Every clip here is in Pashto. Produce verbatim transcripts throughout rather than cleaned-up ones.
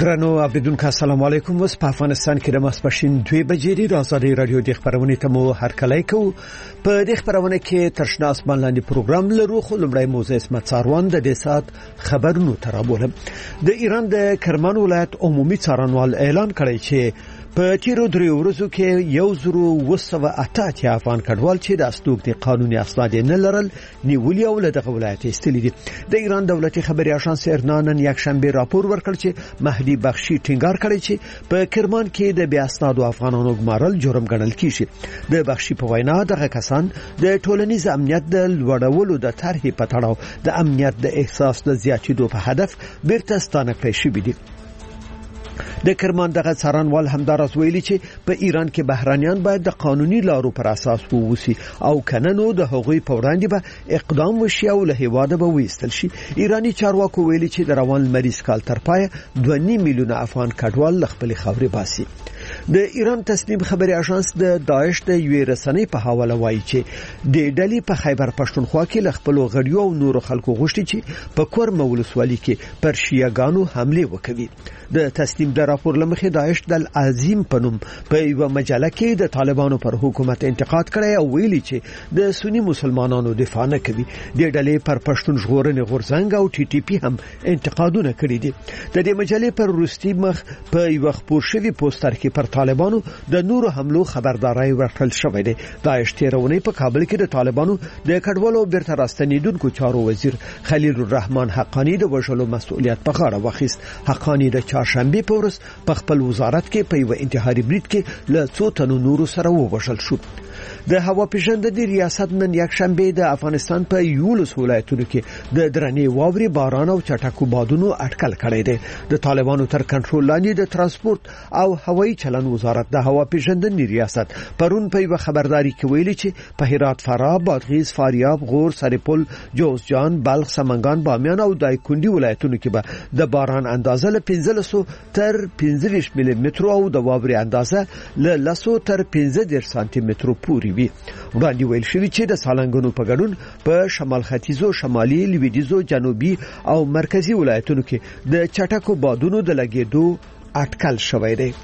درنو اوریدونکو السلام علیکم. اوس په افغانستان کې د ماسپښین دوه بجې د آزادۍ رادیو د خبرونې ته مو هرکلی کوو. په دې خبرونه کې ترشنا اسمان لاندې پروګرام لرو، خو لومړی موضوع اسمت څاروان د دې سات خبرونو ترابولم. د ایران د کرمان ولایت عمومي څارنوال اعلان کړی چې په تیرو دریو ورځو کې یو زرو وسوه اته اتیا افغان کډوال چې د استوګ د قانوني اسناد نه لرل نیولي او له دغه ولایت ایستلي دي. د ایران دولتي خبري اژانس ارنا نن یکشنبه راپور ورکړ چې مهدي بخشي ټینګار کړی چې په کرمان کې د بیا اسنادو افغانانو ګمارل جرم ګڼل کیږي. د بخشي په وینا دغه کسان د ټولنیز امنیت د لوړولو د طرحې په تړاو د امنیت د احساس د زیاتېدو په هدف بیرته ستانه کړی شوي دي. د کرمان دغه څارنوال همداراز ویلي چې په ایران کې بهرانيان باید د قانوني لارو پر اساس ووسی او کنه نو د هغوی په وړاندې به اقدام وشي او له هیواده به وېستل شي. ایرانی چارواکو ویلي چې د روان لمریز کال تر پایه دوه نیم میلیونه افغان کډوال له خپل خاورې باسي. د ایران تصنیم خبري اژانس د داعش د یوې رسنۍ په حواله وایي چې د ډلې په خیبر پښتونخوا کې له خپل غړیو او نورو خلکو غوښتي چې په کور مولسوالي کې پر شیعاګانو حمله وکړي. د تصنیم د راپور لمخې داعش د عظیم پنوم په یو مجله کې د طالبانو پر حکومت انتقاد کړی او ویلي چې د سنی مسلمانانو دفاع نه کوي. د ډلې پر پښتون ژغورنې غورځنګ او ټي ټي پی هم انتقادونه کړي دي. د دې مجلې پر روسي مخ په یو خبر شوی پوسټر کې پر طالبانو د نورو حملو خبرداري ورکړل شوې ده. داعش تیرونی په کابل کې د طالبانو د کډوالو بیرته راستنیدونکو چارو وزیر خلیل الرحمن حقانی د وژلو مسؤلیت په غاړه واخیست. حقانی د چهارشنبه په ورځ په خپل وزارت کې په یو انتحاري بریټ کې له څو تنو نورو سره ووژل شو. د هوا پیژندنې ریاست نن یکشنبه د افغانستان په یولس ولایتونو کې د درنې واوري باران او چټکو بادونو اټکل کړی دی. د طالبانو تر کنټرول لاندې د ترانسپورت او هوایي چلن وزارت د هوا پیژندنې ریاست پرون په یو خبرداري کې ویلي چې په هرات، فراه، بادغیس، فاریاب، غور، سرپل، جوزجان، بلخ، سمنګان، بامیان او دایکنډي ولایتونو کې به د باران اندازه له پنځلس تر پنځه ملي متر او د واوري اندازه له لس تر پنځه سانتي متر پورې وي. وړاندې ویل شوی چې د سالنګونو په ګډون په شمال ختیځو، شمالي، لویدیځو، جنوبي او مرکزی ولایتونو کې د چټکو بادونو د لګېدو اټکل شوی دی.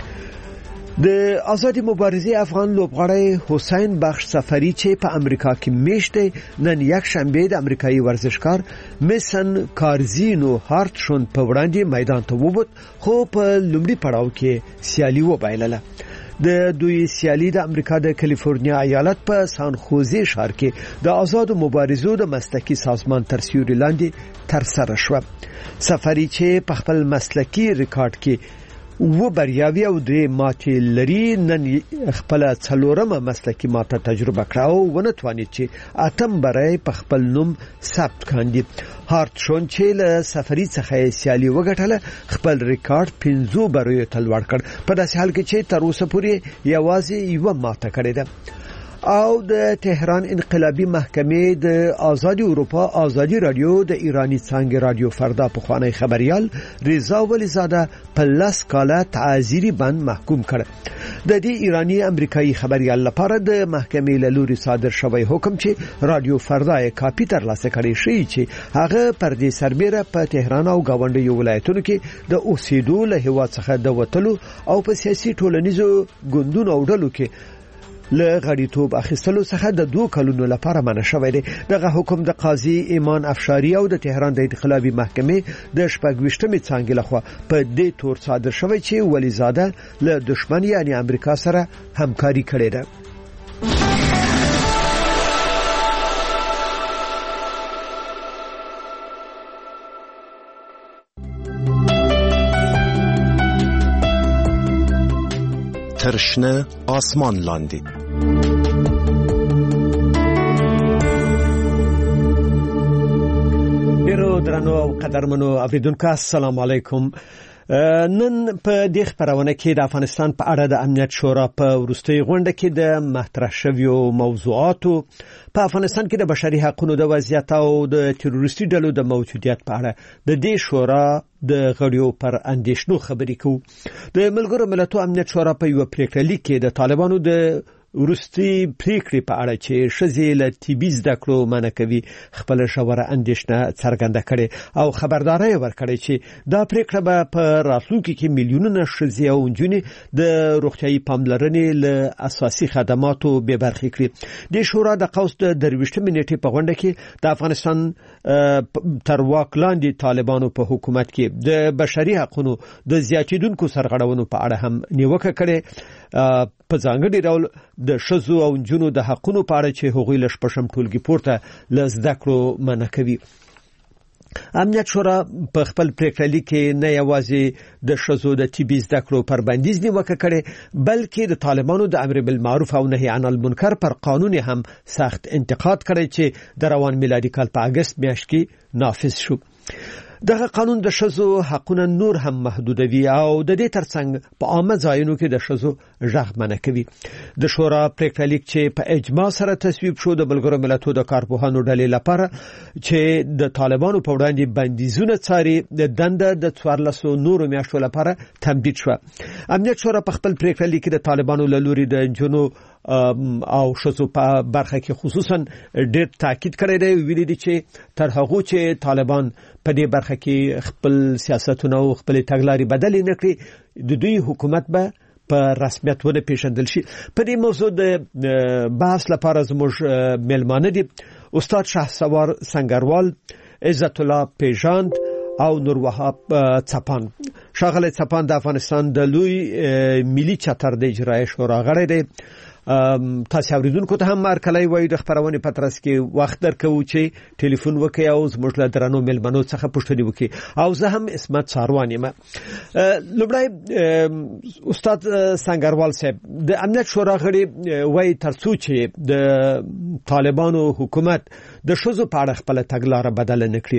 د آزادي مبارزې افغان لوبغاړی حسین بخش سفری چې په امریکا کې میشته نن یک شنبه د امریکایي ورزشکار میسن کارزینو هارتشون په وړاندې میدان ته ووت، خو په لومړي پړاو کې سیالي وبایلله. د دوی سیالي د امریکا د کالیفورنیا ایالت په سان خوزه ښار کې د آزادو مبارزو د مسلکي سازمان تر سیوري لاندې ترسره شوه. سفری چې په خپل مسلکي ریکارډ کې و بریاوی او درې ماتې لري، نن خپل څلورمه مسلکي ماته تجربه کړه او ونه توانید چې اتم برای په خپل نوم ثبت کاندي. هارتشون چې له سفری څخه سیالي وګټله خپل ریکارډ پنځو بریو ته لوړ کړ، په داسې حال کې چې تر اوسه پورې یوازې یوه ماته کړې ده. او د تهران انقلابی محکمې د آزادی اروپا آزادی رادیو د ایرانی څنګه رادیو فردا په خوانی خبريال رضا ولیزاده په لاس کاله تعزیری بند محکوم کړ. د دې ایرانی امریکایي خبريال لپاره د محکمې له لوري صادر شوی حکم چې رادیو فردا یې کاپی ترلاسه کړي شي چې هغه پر دې سربېره په تهران او گاونډي ولایتونو کې د اوسېدو له هوا څخه د وټلو او په سیاسي ټولنیزو ګوندونو او ډلو کې له غړیتوب اخیستلو څخه د دوه کلونو لپاره منع شوی دی. دغه حکم د قاضي ایمان افشاری او د تهران د انقلابی محکمې د شپږویشتمې څانګې لخوا په دې تور صادر شوی چې ولیزاده له دشمن یعنی امریکا سره همکاري کړې ده. ترشنه آسمان لاندې ډیرو درنو او قدرمنو اوریدونکو السلام علیکم. نن په دې خبرونه کې د افغانستان په اړه د امنیت شورا په وروستۍ غونډه کې د مطرح شویو موضوعاتو په افغانستان کې د بشري حقوقو د وضعیت او د تروریستي ډلو د موجودیت په اړه د دې شورا د غړیو پر اندیشنو خبرې کوو. د ملګرو ملتونو امنیت شورا په یو پریکړه لیک کې د طالبانو د ورستي پریکړې په اړه چې ښځې له طبي زده کړو منع کوي خپل شاوره اندېښنه څرګنده کړې او خبرداري ورکړې چې دا پریکړه به په راتلونکي کې میلیونونه ښځې او نجونې د روغتيایي پاملرنې له اساسي خدماتو به برخې کړي. د شورا د قوس د درويشتمې نیټې په غونډه کې د افغانستان تر واک لاندې طالبانو په حکومت کې د بشري حقوقو د زیاتیدونکو سرغړونو په اړه هم نیوکه کړې. په ځانګړي ډول د ښځو او نجونو د حقوقو په اړه چې هغوی له شپږم ټولګي پورته له زده کړو منع کوي. امنیت شورا په خپل پریکړه لیک کې نه یوازې د ښځو د طبي زده کړو پر بندیز نیوکه کړې بلکې د طالبانو د امر بالمعروف او نهي عن المنکر پر قانون هم سخت انتقاد کړی چې د روان میلادي کال په اگست میاشت کې نافذ شو. دغه قانون د ښځو حقونه نور هم محدودوي او د دې ترڅنګ په عامه ځایونو کې د ښځو غږ منع کوي. د شورا پریکړه لیک چې په اجماع سره تصویب شو د ملګرو ملتونو د کارپوهانو ډلې لپاره چې د طالبانو په وړاندې بندیزونه څاري د دنده د څوارلس نورو میاشتو لپاره تمدید شو. امنیت شورا په خپل پریکړه لیک کې د طالبانو له لوري د جنو او ښځو په برخه کې خصوصا ډېر تاکید کړی دی ویلي دي چې تر هغه چې طالبان په دې برخه کې خپل سیاستونه او خپل تګلارې بدل نه کړي د دوی حکومت به په رسمیت ونه پیژندل شي. په دې موضوع د بحث لپاره زموږ مېلمانه دي استاد شهسوار سنگروال، عزت الله پیژاند او نور وهاب چپان. شاغله چپان د افغانستان د لوی ملي چتر د اجرایي شورا غړی دی. تاسو اوریدونکو ته هم مرکلای وای د خبرونه پترس کې وخت درکو چې ټلیفون وکي او زموږ له درنو ملمنو څخه پوښتنه وکي او زه هم اسمت ساروان یم. لومړی استاد سنگروال صاحب د امنیت شورا غړي وای ترڅو چې د طالبانو حکومت د ښځو په اړه خپل تګلارې بدل نه کړي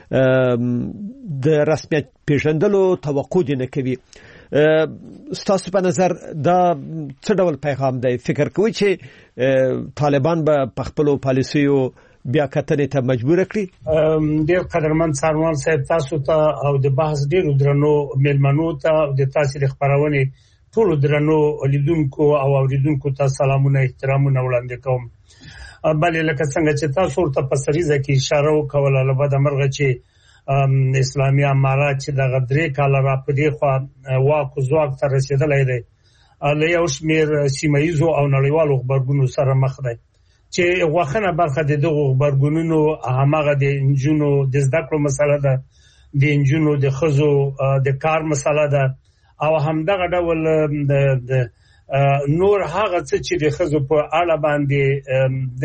د رسمیت پیژندلو توقع دي نه کوي. ستاسو په نظر دا څه ډول پیغام دی؟ فکر کوئ چې طالبان به په خپل پالیسیو بیا کتنې ته مجبور کړي؟ ډېر قدرمن ساروان صاحب تاسو ته او د بحث ډېر درنو ملمنو ته او د تاسو د خبرونه ټول درنو لیدونکو او اوریدونکو ته سلامونه احترامونه وړاندې کوم. بلې لکه څنګه چې تاسو ورته په سریزه کې اشاره وکوله لبد مرغه چې اسلامي امارات چې د غدري کال را پدې خو واکو زواک تر رسیدلای دی له یو شمیر سیمایزو او نړیوالو خبرګونو سره مخ دی چې واخنه برخه د دغه خبرګونونو هغه د انجونو د زده کړو مسله ده، د انجونو د خزو د کار مسله ده او همدغه ډول د نور هغه څه چې د خزو په اړه باندې د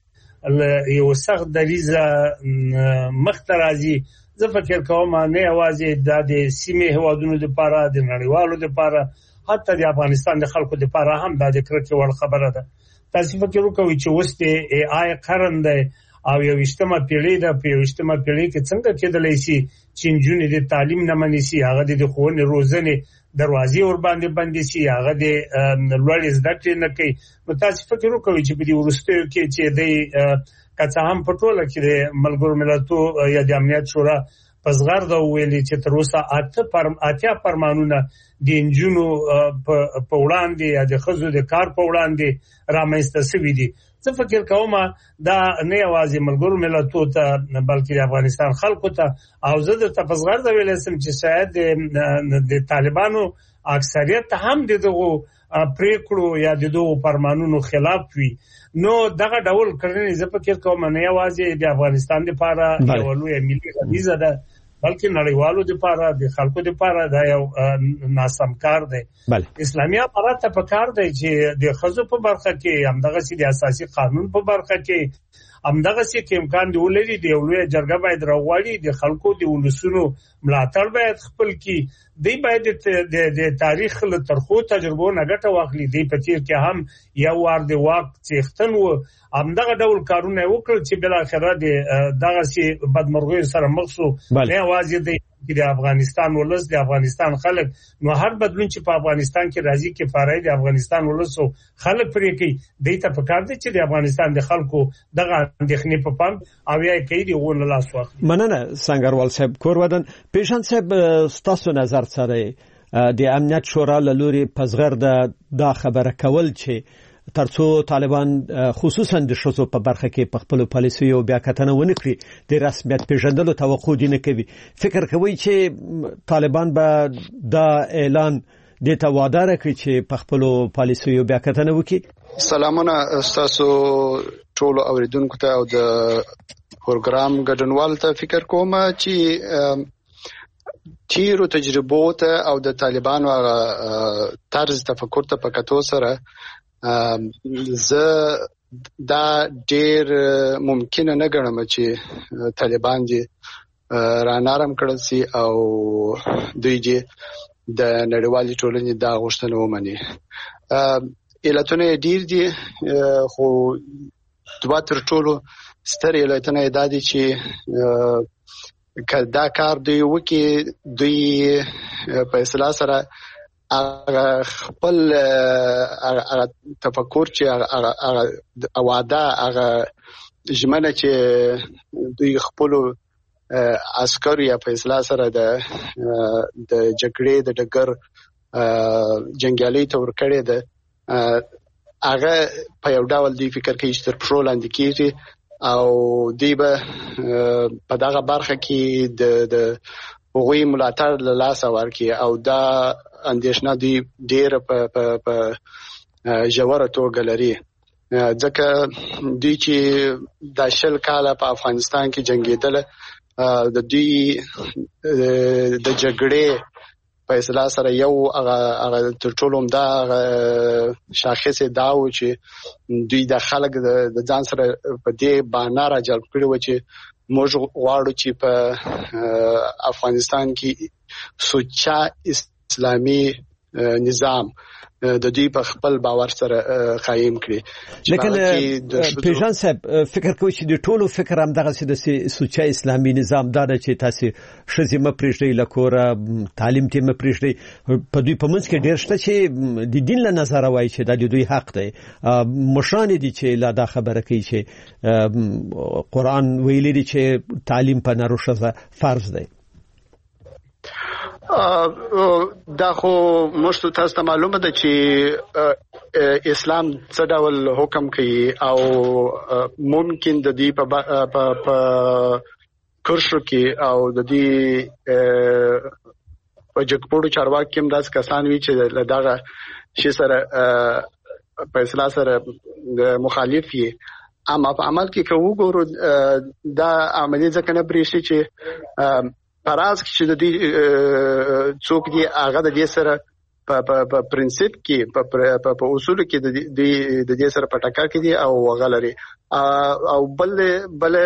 یو سخت دریزه مخترازي زه فکر کوم نه یوازې د سیمې هوادونو لپاره د نړیوالو لپاره حتی د افغانستان د خلکو لپاره هم د ذکر کې ور خبره ده. تاسو فکر وکوئ چې وسته ای آی قرن ده او یو وشتمه پیړۍ ده په یو وشتمه پیړۍ کې څنګه کېدلای شي چې جنونې د تعلیم نه منې شي هغه د خوونه روزنه دروازې ور باندې باندې شي هغه د لوړ زده کړې نه کوي. متاسف فکر وکوي چې په دې ورستیو کې چې د کڅه هم پټوله کې د ملګرو ملتونو یا د امنیت شورا پسغر دا ویلي چې تر اوسه اته پر اتیا پرمانونه د انجونو په وړاندې یا د خزو د کار په وړاندې رامنځته شوي دي. زه فکر کوم دا نه یوازې ملګرو ملتونو ته بلکې د افغانستان خلکو ته او زه د تفسیر دا ویل سم چې شاید د طالبانو اکثریت هم دغه پریکړو یا دغه فرمانونو خلاف وي. نو دغه ډول کړنې زه فکر کوم نه یوازې د افغانستان لپاره یو لوی ملي غریزه ده بلکې نړیوالو لپاره د خلکو لپاره دا یو ناسم کار دی. اسلامي امارات په کار دی چې د خزو په برخه کې همدغه سي د اساسي قانون په برخه کې همدغه سي کې امکان دی ولري د یو لوی جرګه باید راوړي د خلکو د ولسونو ملاتړ باید خپل کی دی باید د تاریخ له ترخو تجربو نه ګټه واخلي. دی په تیر کې هم یو وار د واک څښتن و همدغه ډول کارونه وکړل چې بل اخره د دغه سي بدمرغي سره مخ شو. نه واځي د د افغانستان ولس د افغانستان خلک نو هر بدلون چې په افغانستان کې راځي کې فارای د افغانستان ولسو خلک پرې کوي دیته په کار دي چې د افغانستان د خلکو دغه اندېښنې په پام او یا کوي دی غون لاس واخلي. مننه سنگروال صاحب. کورودن پیشان صاحب ستاسو نظر سره د امنیت شورا له لوري پسغر د دا خبره کول چې ترڅو طالبان خصوصا د شوزو په برخه کې په خپل پالیسي او بیا کتنه ونکړي د رسمیت پیژندلو توقع دي نه کوي. فکر کوي چې طالبان به دا اعلان د توادر کوي چې په خپل پالیسي او بیا کتنه وکړي. سلامونه تاسو ټول اوریدونکو ته او د پروګرام ګډونوال ته فکر کوم چې تیرو تجربو ته او د طالبانو طرز تفکر ته په کتو سره زه دا ډیر ممکن نه ګڼم چې طالبان دي را نرم کړل سي او دوی دي د نړیوالې ټولنې دا غوښتنه ومني. علتونه ډیر دي خو دوه تر ټولو ستر علتونه دا دي چې کدا کار دوی وکي دوی په اصطلاح سره هغه خپل هغه تفکر چې هغه وعده هغه ژمنه چې دوی خپل عسكر یا په اصطلاح سره د د جګړې د ډګر جنگیالي تور کړي ده هغه په یو ډول دی فکر کوي چې تر پرو لاندې کیږي او دی به په دغه برخه کې د د هغوی ملاتړ له لاسه ورکړي او دا اندېښنه دی ډېر په په په ژوره توګه لري ځکه دوی چې د شل کاله په افغانستان کې جنگېدل د دوی د جګړې په اصطلاح سره یو هغه تر ټولو دا شاخص دا و چې دوی د خلک د ځان سره په دې باندې را جلب کړي و چې موږ غواړو چې په افغانستان کې سوچا اسلامي نظام د دوی په خپل باور سره قائم کړي. لیکن پیژان صاحب فکر کوي چې د ټولو فکر هم دغه د سوچا اسلامي نظام دا چې تاسو شزه م پرېږدي لکوره تعلیم ته م پرېږدي په دوی په منځ کې ډېر شته چې د دین له نظر وایي چې د دوی حق دی مشان دي چې لا دا خبره کوي چې قرآن ویلي دی چې تعلیم په ناروشه فرض دی. دا خو مشتو تاسو ته معلومه ده چې اسلام څه ډول حکم کوي او ممکن د دې په په کرشو کې او د دې په جګپوړو چارواکي کې هم داس کسان وی چې دغه شي سره په اصطلاح سره مخالف وي اما په عمل کې کوو ګورو دا عملي ځکه نه بریشي چې پراز چې د دې څوک دی هغه د دې سره په په پرنسپ کې په په اصول کې د دې د دې سره په ټکر کې دی او غلري او بل بل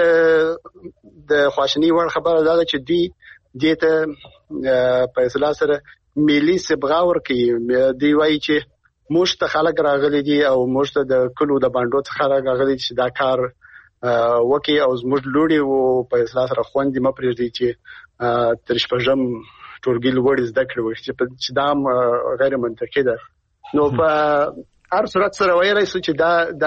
د خواشنی ور خبره ده چې دی دې ته په اصطلاح سره ملي صبغاور کې دی وایي چې موږ ته خلک راغلي دي او موږ ته د کلو د باندې څخه راغلي چې دا کار وکي او زموږ لوري او په اصطلاح سره خوندې م پرېږدي چې تر شپږم ټولګي لوړ زده کړو چې دا غیر منطقي ده. نو په هر صورت سره وایي چې دا دا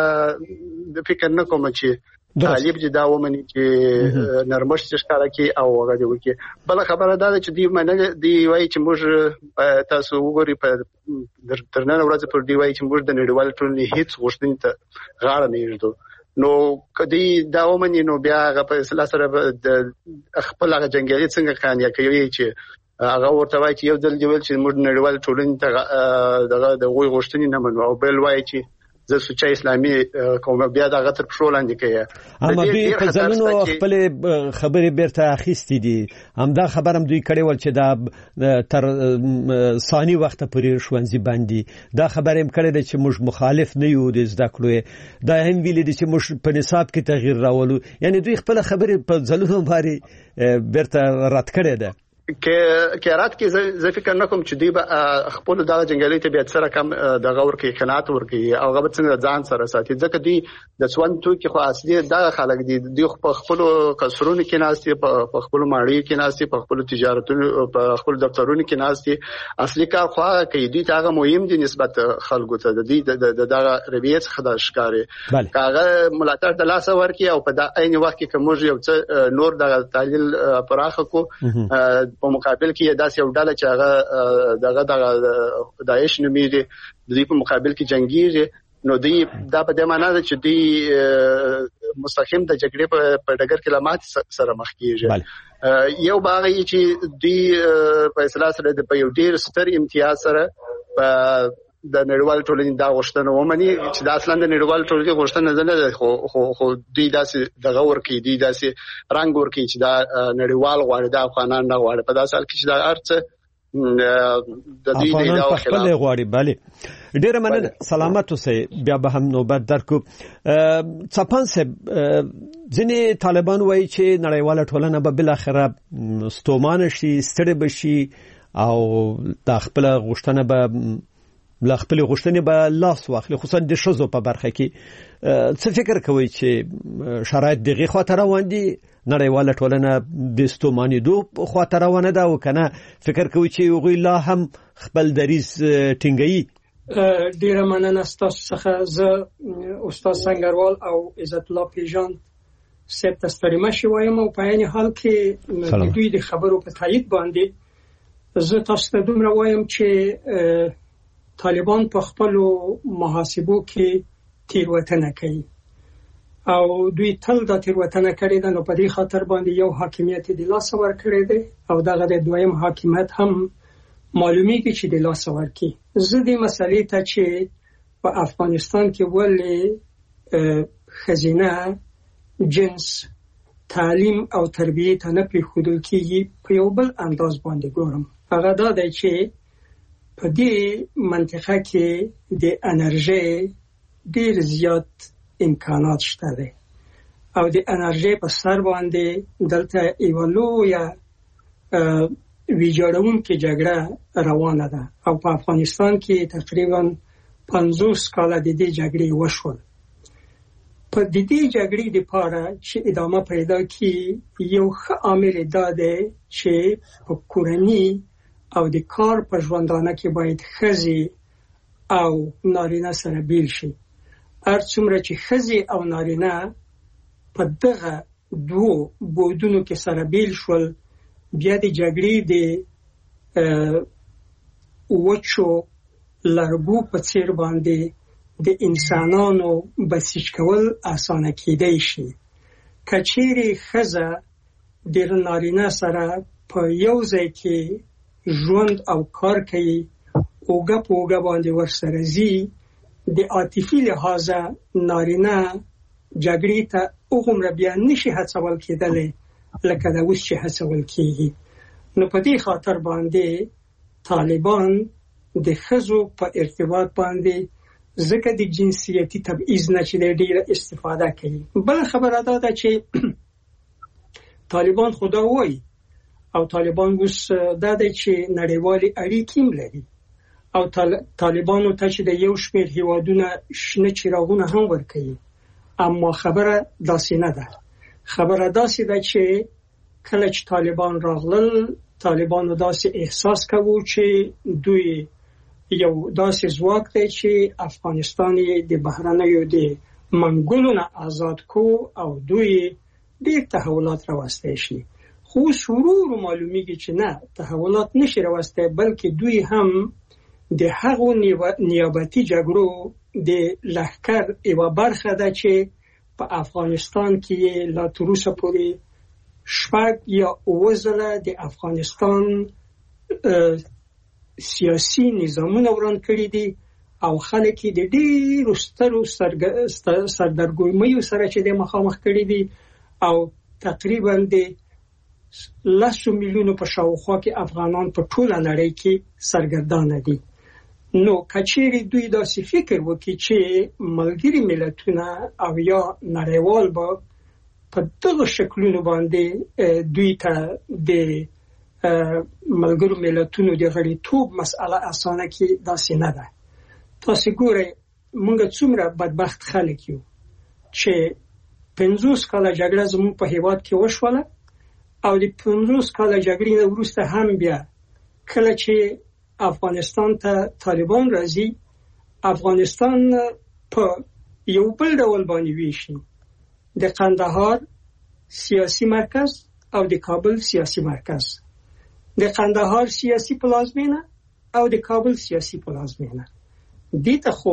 د فکر نه کوم چې طالب چې دا ومني چې نرمښت ښکارا کوي او هغه دی وکي. بل خبره ده چې دی منل دی وایي چې موږ تاسو وګورئ په ترنن ورځ پر دی وایي چې موږ د نړیوال ټولنې هیڅ غوښتنې ته غاړه نه ایږدو. نو کدی دا ومني نو بیا هغه په اصطلاح سره د خپل هغه جنگیالي څنګه خانیا کوي چې هغه ورته وایي چې یو ځل دی ویل چې موږ نړیوال ټولنې ته دغه د غوي غوښتنې نه منو او بل وایي چې زه سوچا اسلامي کوم بیا دغه تر پرول اندې کوي. اما دوی په ځلونو خپل خبرې بیرته اخیستې دي همدا خبرم دوی کړي ول چې دا تر ثاني وخت پورې شونځي باندې دا خبره هم کړي چې موږ مخالف نه یو د زده کړو دا هم ویل دي چې موږ په نصاب کې تغییر راولو یعنی دوی خپل خبرې په ځلونو باندې بیرته رد کړي ده. کې کېرات کې زه فکر نه کوم چې دی به خپل د جنگلي طبيعت سره کم د غور کې خنات ورکي او غو څنګه ځان سره ساتي ځکه دی د سوان تو کې خو اصلي د خلک دي د خپل قصرونو کې ناشتي په خپل ماړی کې ناشتي په خپل تجارتونو په خپل دفترونو کې ناشتي اصلي کار خو کوي دی هغه مهم دي نسبت خلکو ته د دې د دغه رویت خدای ښکاری هغه ملاتړ د لاس ورکي او په د عین وخت کې کوم یو څه نور د تحلیل پراخه کو په مقابل کې داسې یو ډله چې هغه دغه د داعش نومېږي د دې په مقابل کې جنگيږي نو دی دا په دې معنی ده چې دی مستقیم د جګړې په ډګر کې لامات سره مخ کیږي. یو باغی چې دی په اصطلاح سره د په یو ډیر ستر امتیاز سره په د نړیوال ټولنې دا غوښتنه ومني چې د اصلا د نړیوال ټولنې غوښتنه نه ده، خو خو خو دوی داسې دغه ورکی دی داسې رنګ ورکی چې دا نړیوال غواړي د افغانان نه غواړي په داسې حال کې چې دا ارڅه د دې د خلاف خپل غواړي. bale ډیره مننه، سلامت اوسئ. بیا به هم نوبت درکو. څپان صاحب، ځینې طالبان وایي چې نړیواله ټولنه به بل اخره ستومان شي، ستړي بشي او د خپل غوښتنه به لا خپل غوښتنې به لاس واخلي، خصوصا د شذو په برخه کې. څه فکر کوي چې شرایط دغه خاطر روان دي، نړیواله ټولنه د ستوماني دو خاطر روانه ده او کنه فکر کوي چې وغوی لا هم خپل دریز ټینګي؟ ډیره مننه تاسو څخه. زه استاد سنگروال او عزت الله پیژان سپ تستریمه شي وایم او په عین حال کې د دوی د خبرو په تایید باندې زه تاسو ته دومره وایم چې طالبان په خپل محاسبو کې تیروتنه کوي او دوی تل دا تیروتنه کړې ده. نو په دې خاطر باندې یو حاکمیت د لاس ور کړی دی او دغه د دویم حاکمیت هم معلومیږي چې د لاس ور کی. زه دې مسلې ته چې په افغانستان کې ولې خزینه جنس تعلیم او تربیه ته نه پریښودل کېږي په یو بل انداز باندې ګورم. هغه دا دی چې په دې منطقه کې د انرژي ډیر زیات امکانات شته دي او د انرژي په سر باندې دلته یو لویه ویجاړونکې جګړه روانه ده او په افغانستان کې تقریبا پنځوس کاله د دې جګړې وشول. په دې جګړې لپاره چې ادامه پیدا کړي یو ښه عامل دا دی چې په کورنۍ او د کار په ژوندانه کې باید ښځې او نارینه سره بیل شي. هر څومره چې ښځې او نارینه په دغه دوو بودونو کې سره بیل شول، بیا د جګړې د وچو لرګو په څیر باندې د انسانانو بسیج کول اسانه کېدای شي. که چیرې ښځه د نارینه سره په یو ځای کې ژوند او کار کوي، اوګه په اوګه باندې ورسره ځي، د عاطفي لحاظه نارینه جګړې ته هغومره بیا نشي هڅول کېدلی لکه دا اوس چې هڅول کېږي. نو په دې خاطر باندې طالبان د ښځو په ارتباط باندې ځکه د جنسیتي تبعیض نه چې ډېره استفاده کوي. بله خبره دا ده چې طالبان خدا وایي او طالبان اوس دا دی چې نړیوالې اړیکې هم لري او طالبانو ته چې د یو شمېر هیوادونه شنه چراغونه هم ورکوي. اما خبره داسې نه ده. خبره داسې ده چې کله چې طالبان راغلل، طالبانو داسې احساس کوو چې دوی یو داسې ځواک دی چې افغانستان یې د بهرنیو د منګولو نه آزاد کو او دوی ډېر تحولات راوستی شي. خو ورو معلومیږي چې نه، تحولات نشي راوستی، بلکې دوی هم د هغو نیابتي جګړو د لښکر یوه برخه ده چې په افغانستان کې لا تر اوسه پورې شپږ یا اووه ځله د افغانستان سیاسي نظامونه وران کړي دي او خلک یې د ډېرو سترو سردرګمیو سره چې د مخامخ کړي دي او تقریبا د لسو میلیونو په شاوخوا کې افغانان په ټوله نړۍ کې سرګردانه دي. نو کچېرې دوی داسې فکر وکړي چې ملګري ملتونه او یا نړیوال به په دغه شکلونو باندې دوی ته د ملګرو ملتونو د غړیتوب مسأله اسانه کې داسې نه ده. تاسې ګورئ موږ څومره بدبخت خلک یو چې پنځوس کاله جګړه زموږ په هیواد کې وشوله او د پنځوس کاله جګړې نه وروسته هم بیا کله چې افغانستان ته طالبان راځي، افغانستان په یو بل ډول باندې ویشي، د قندهار سیاسي مرکز او د کابل سیاسي مرکز، د قندهار سیاسي پلازمینه او د کابل سیاسي پلازمینه. دې ته خو په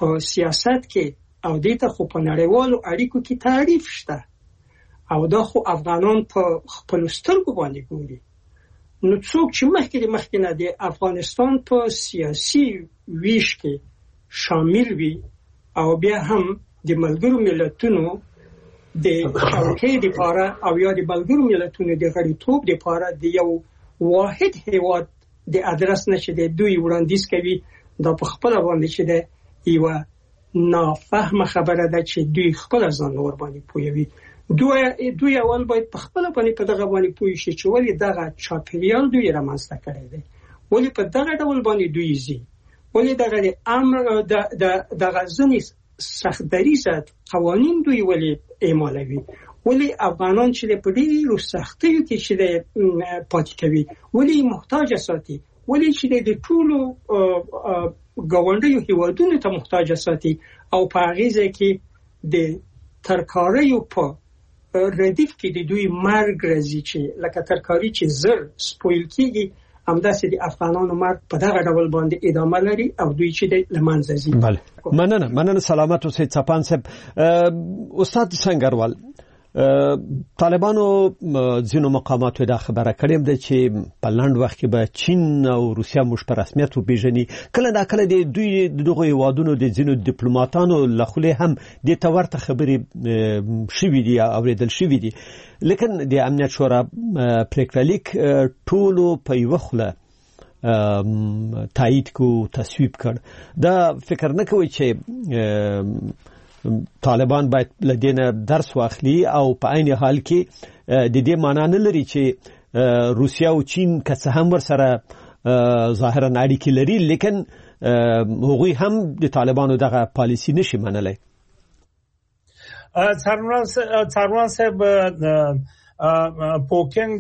په سیاست کې او دته خو په نړیوالو اړیکو کې تعریف شته او دا خو افغانان په خپل سترګو باندې ګوري. نو څوک چې مخکې مخکې نه دی افغانستان په سیاسي ویش کې شامل وي او بیا هم د ملګرو ملتونو د چوکۍ لپاره او یا د ملګرو ملتونو د غړیتوب لپاره د یو واحد هیواد د ادرس نشي د دوی وړاندیز کوي، دا په خپل باندې چې د یو نافهمه خبره ده چې دوی خپل ځان ور باندې پوي. دوی دوی اول باید په خپل باندې په دغه باندې پوي شي چې ولې دغه چاپیریال دوی رامنځته کړی دی، ولې په دغه ډول باندې دوی زی، ولې دغه امر د دغه ځنې سختدریزه قوانین دوی ولې اعمالوي، ولې افغانان چې په ډیرو سختیو کې چې پاتې کوي ولې محتاج ساتي، ولې چې د ټولو ګاونډیو هیوادونو ته محتاج ساتي او په هغه ځای کې د ترکاریو په ردیف کې د دوی مرګ راځي چې لکه ترکاری چې زر سپویل کیږي همداسې د افغانانو مرګ په دغه ډول باندې ادامه لري او دوی چې د لمنځه ځي. بله مننه مننه سلامت اوسئ چپان صاحب. استاد سنگروال، طالبانو ځینو مقاماتو دا خبره کړې ده چې په لاند وخت کې به چین او روسیا موږ په رسمیت وپیژني. کله دا کله د دوی دغه هیوادونو د ځینو ډیپلوماټانو له خولې هم د تورته خبرې شوې دي اوریدل شوې دي، لیکن د امنیت شورا پریکړه لیک ټولو په یوه خوله تایید کو تصویب کړ. دا فکر نه کوي چې طالبان باید لدینه درس واخلي او په عین حال کې د دې معنی نه لري چې روسیا او چین که څه هم ورسره ظاهرا اړیکې لري لیکن هغوی هم د طالبانو دغه پالیسی نشي منلی. څاروان صاحب پوکینګ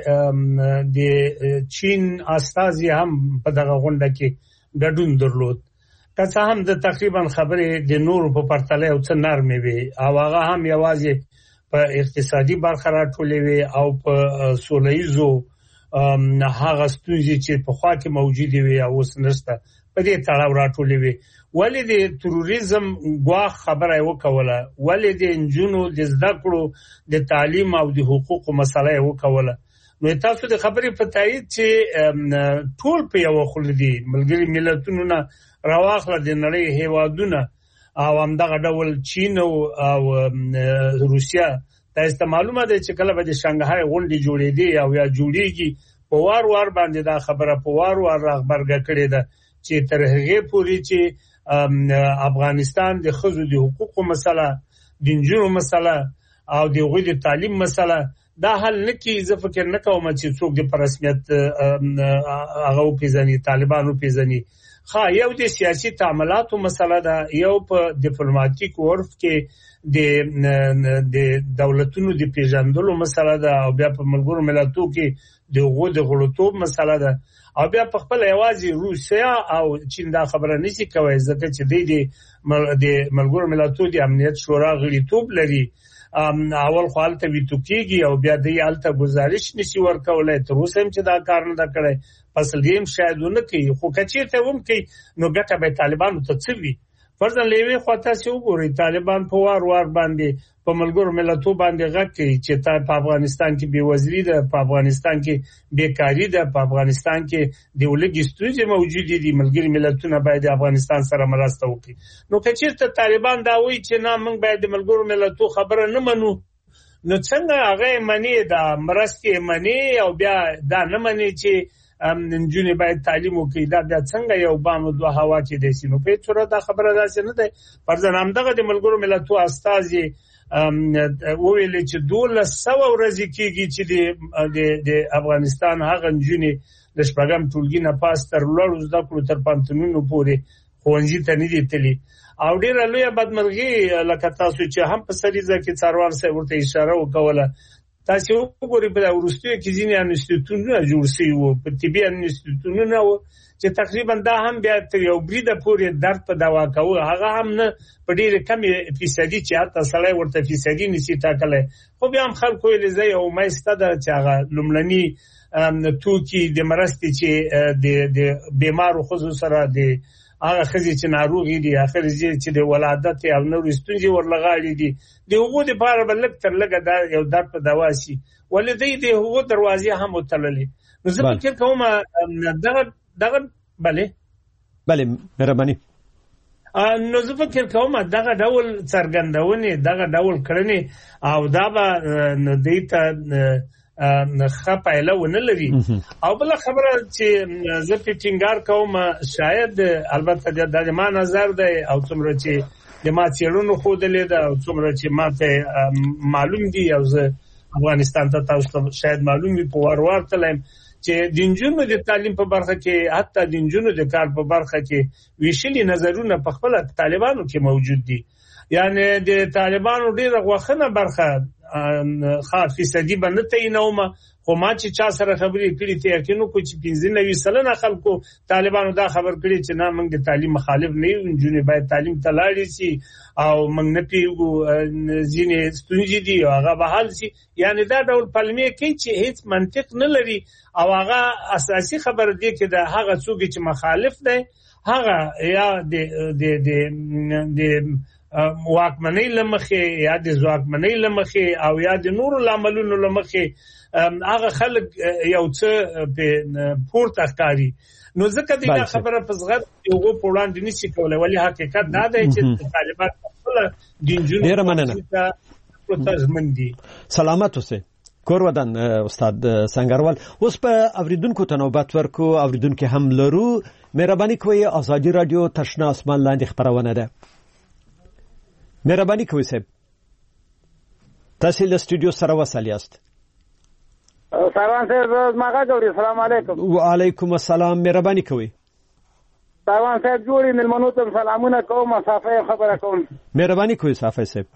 د چین استازي هم په دغه غونډه کې ګډون درلود، که څه هم د تقریبا خبرې د نور په پرتله او څه نرمې وي او هغه هم یوازې په اقتصادي برخه راټولې وي او په سولهیزو هغه ستونزې چې په خوا کې موجودې وي او اوس نشته په دې تړاو راټولې وي. ولې د تروریزم ګواښ خبره وکوله، ولې د انجونو د زده کړو د تعلیم او د حقوقو مسله وکوله. نو تاسو د خبرې په تایید چې ټول په یو خل دي ملګری ملتونو نه راواخله د نړۍ هیوادونه او همدغه ډول چین او روسیا. تاسو معلومه ده چې کله به د شانګهای غونډې جوړېدي او یا جوړېږي په وار وار باندې دا خبره په وار وار راغبرګه کړې ده چې تر هغه پورې چې افغانستان د ښځو د حقوقو مسله، د نجونو مسله او د هغوی د تعلیم مسله دا حل نه کی. زه فکر نه کوم چې څوک د په رسمیت هغه وپیژني، طالبان وپیژني. خا یو د سیاسي تعاملاتو مسله ده، یو په ډیپلوماټیک عرف کې د د دولتونو د پیژندلو مسله ده او بیا په ملګرو ملتونو کې د هغو د غړوتوب مسله ده او بیا په خپل یوازې روسیا او چین دا خبره نشي کوي ځکه چې د ملګرو ملتونو د امنیت شورا غړیتوب لري. اول خو حالته ویتو کېږي او بیا د حالته گزارش نشي ورکولای. تر اوسه هم چې دا کار نه دا کړی فصل دیم شاید ونه کوي، خو کچېرته هم کوي نو ګټه به طالبانو ته څه وي. فرضاً لیوي خو تاسو وګورئ طالبان په وار وار باندې په ملګرو ملتونو باندې غږ کوي چې په افغانستان کې بېوزلي ده، په افغانستان کې بیکاری ده، په افغانستان کې د ولګي ستونزې موجودې دي، ملګري ملتونه باید د افغانستان سره مرسته وکړي. نو کچېرته طالبان دا وایي چې نه موږ باید د ملګرو ملتونو خبره نه منو، نو څنګه هغه منی دا مرستې منی او بیا دا نه منی چې نجونې باید تعلیم وکړي؟ دا بیا څنګه یو بام دوه هوا کې دي سينو په څوره دا خبره داسې نه ده. فرضاً همدغه د ملګرو ملتونو استازي وویل چې دولس سو ورځې کېږي چې د افغانستان هغه نجونې د شپږم ټولګي نه پاس تر لوړو زده کړو تر پوهنتونونو پورې ښوونځي ته نه دي تللي او ډېره لویه بدمرغي لکه تاسو چې هم په سریزه کې څاروان صاحب ورته اشاره وکوله. تاسو وګورئ په وروستیو کې ځینې انسټیټیوټونه جوړ شوي وو، په طبي انسټیټیوټونه وو چې تقریبا دا هم بیا تر یو بریده پورې درد په دوا کوي، هغه هم نه په ډېرې کمې فیصدي چې حتی سړی ورته فیصدي نشي ټاکلی. خو بیا هم خلکو ویلې زه یو مایسته ده چې هغه لومړني توکي د مرستې چې د بیمارو ښځو سره د هغه خزي چې ناروغي دي اخر چې د ولادت او نور ستونزې ورلغاړي دي د هغو د پاره بلک تر لګه دا یو درد په دوا شي ولې دې د هغو دروازې هم وتړلې نو زه فکر کوم دغه دغه بله بله مهرباني نو زه فکر کوم دغه ډول څرګندونې دغه ډول کړنې او دا به دیته خپایله ونه لري او بل خبره چې زه په ټینګار کوم شاید البته د ما نظر دی او څومره چې د ما چیرونو خو دلې دا او څومره چې ماته معلوم دي او زه افغانستان ته تاسو شاید معلوم وي په وروار تلم چې د انجونو د تعلیم په برخه کې حتی د انجونو د کار په برخه کې ویشلي نظرونه په خپل طالبانو کې موجود دي یعنی د طالبانو ډیره غوښنه برخه خاص فیصدي باندې تینومه خو ما چې چا سره خبرې کړې ته یقینو کو چې پنځه نوي سلنه خلکو طالبانو دا خبر کړي چې نه موږ د تعلیم مخالف نه یو انجونې باید تعلیم ته لاړې شي او موږ نه پیږو ځینې ستونزې دي او هغه به حل شي یعنی دا ډول پلمې کوي چې هیڅ منطق نه لري او هغه اساسي خبر دی چې دا هغه څوک چې مخالف دی هغه یا د د د واکمنۍ لمخې یا د ځواکمنۍ لمخې او یا د نورو لاملونو لمخې هغه خلک یو څه په پورته ښکاري نو ځکه دا خبره په زغت یو په وړاندې نشي کولای ولی حقیقت دا دی چې طالبان خپل دینجون پروتزمن دي سلامت اوسه کور ودان استاد سنگروال اوس په اوریدونکو ته نوبت ورکو اوریدونکو هم لرو مهرباني کوئ ازادي رادیو تشنا اسمان لاندې خبرونه ده مهرباني کوئ صاحب تاسو له استودیو سره وصل یاست سلام صاحب ماګه جوړی السلام علیکم وعلیکم السلام مهرباني کوئ سلام صاحب جوړی ملمنو ته سلامونه کوم صافه خبره کوم مهرباني کوئ صافه صاحب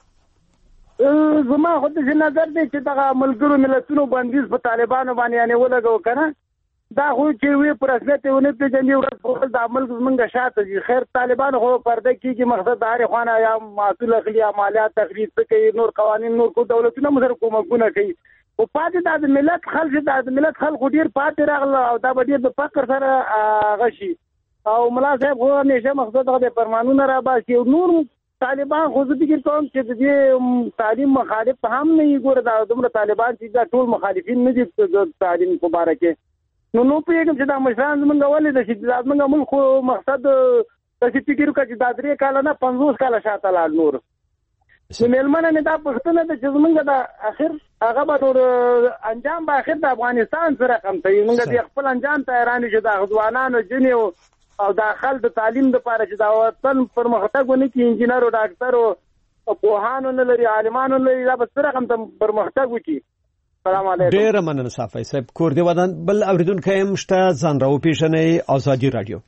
زما خو د نظر دی چې دا ملګرو ملتونو بندیز په طالبانو باندې یعنی ولګو کنه دا خو چې وی پرسنتونه په جنې ورځ په د عمل زمونږه شاته دي خیر طالبان خو پرده کیږي مقصد دار خوانه یا مسؤل اخلي عملیات تخریب کوي نور قوانين نور کو دولتونه مزر کومګونه کوي او پاتې د ملت خلک د ملت خلک ډیر پاتې راغله او دا ډیر د فقر سره غشي او ملا صاحب خو نشه مقصد د فرمانونه را باسي نور طالبان خو ځکه فکر کوم چې د تعلیم مخالف هم نه ګوره دا دومره طالبان چې دا ټول مخالفین نه دي د تعلیم مبارکه نو نو پیګم چې دا مشران موږ ولې د چې دا موږ ملک مقصد د چې فکر وکړي چې دا درې کال نه پنځوس کال شاته لاړ نور سیملمنه نه دا پښتنه د چې موږ دا اخر هغه به انجام به اخر د افغانستان سره کم ته موږ د خپل انجام تیارانی چې دا ځوانانو جنیو او داخل د تعلیم د لپاره چې دا وطن پرمختګونه کې انجینر او ډاکټر او پوهانو نه لري عالمانو نه لري دا به سره کم ته پرمختګ وکړي سلام علیکم ډیر مننه صافی صاحب کور دی ودان بل اوریدونکو هم شته ځان راو پیژنې ازادي رادیو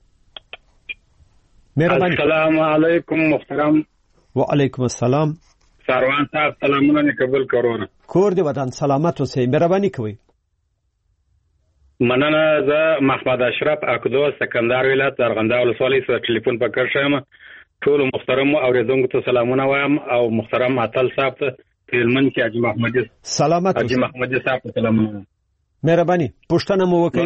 مهرباني السلام علیکم محترم وعلیکم السلام سروان صاحب سلامونه قبول کړو کور دی ودان سلامت اوسئ مهرباني کوئ مننه زه محمد اشرف اکدو سکندر ولایت ارغنداو ولسوالۍ سره ټلیفون پکړ شم ټول محترم اوریدونکو ته سلامونه وایم او محترم اتل صاحب ته تلمن کې حاجی محمد سلامت حاجی محمد صاحب سلامونه مهرباني پښتنه مو وکړئ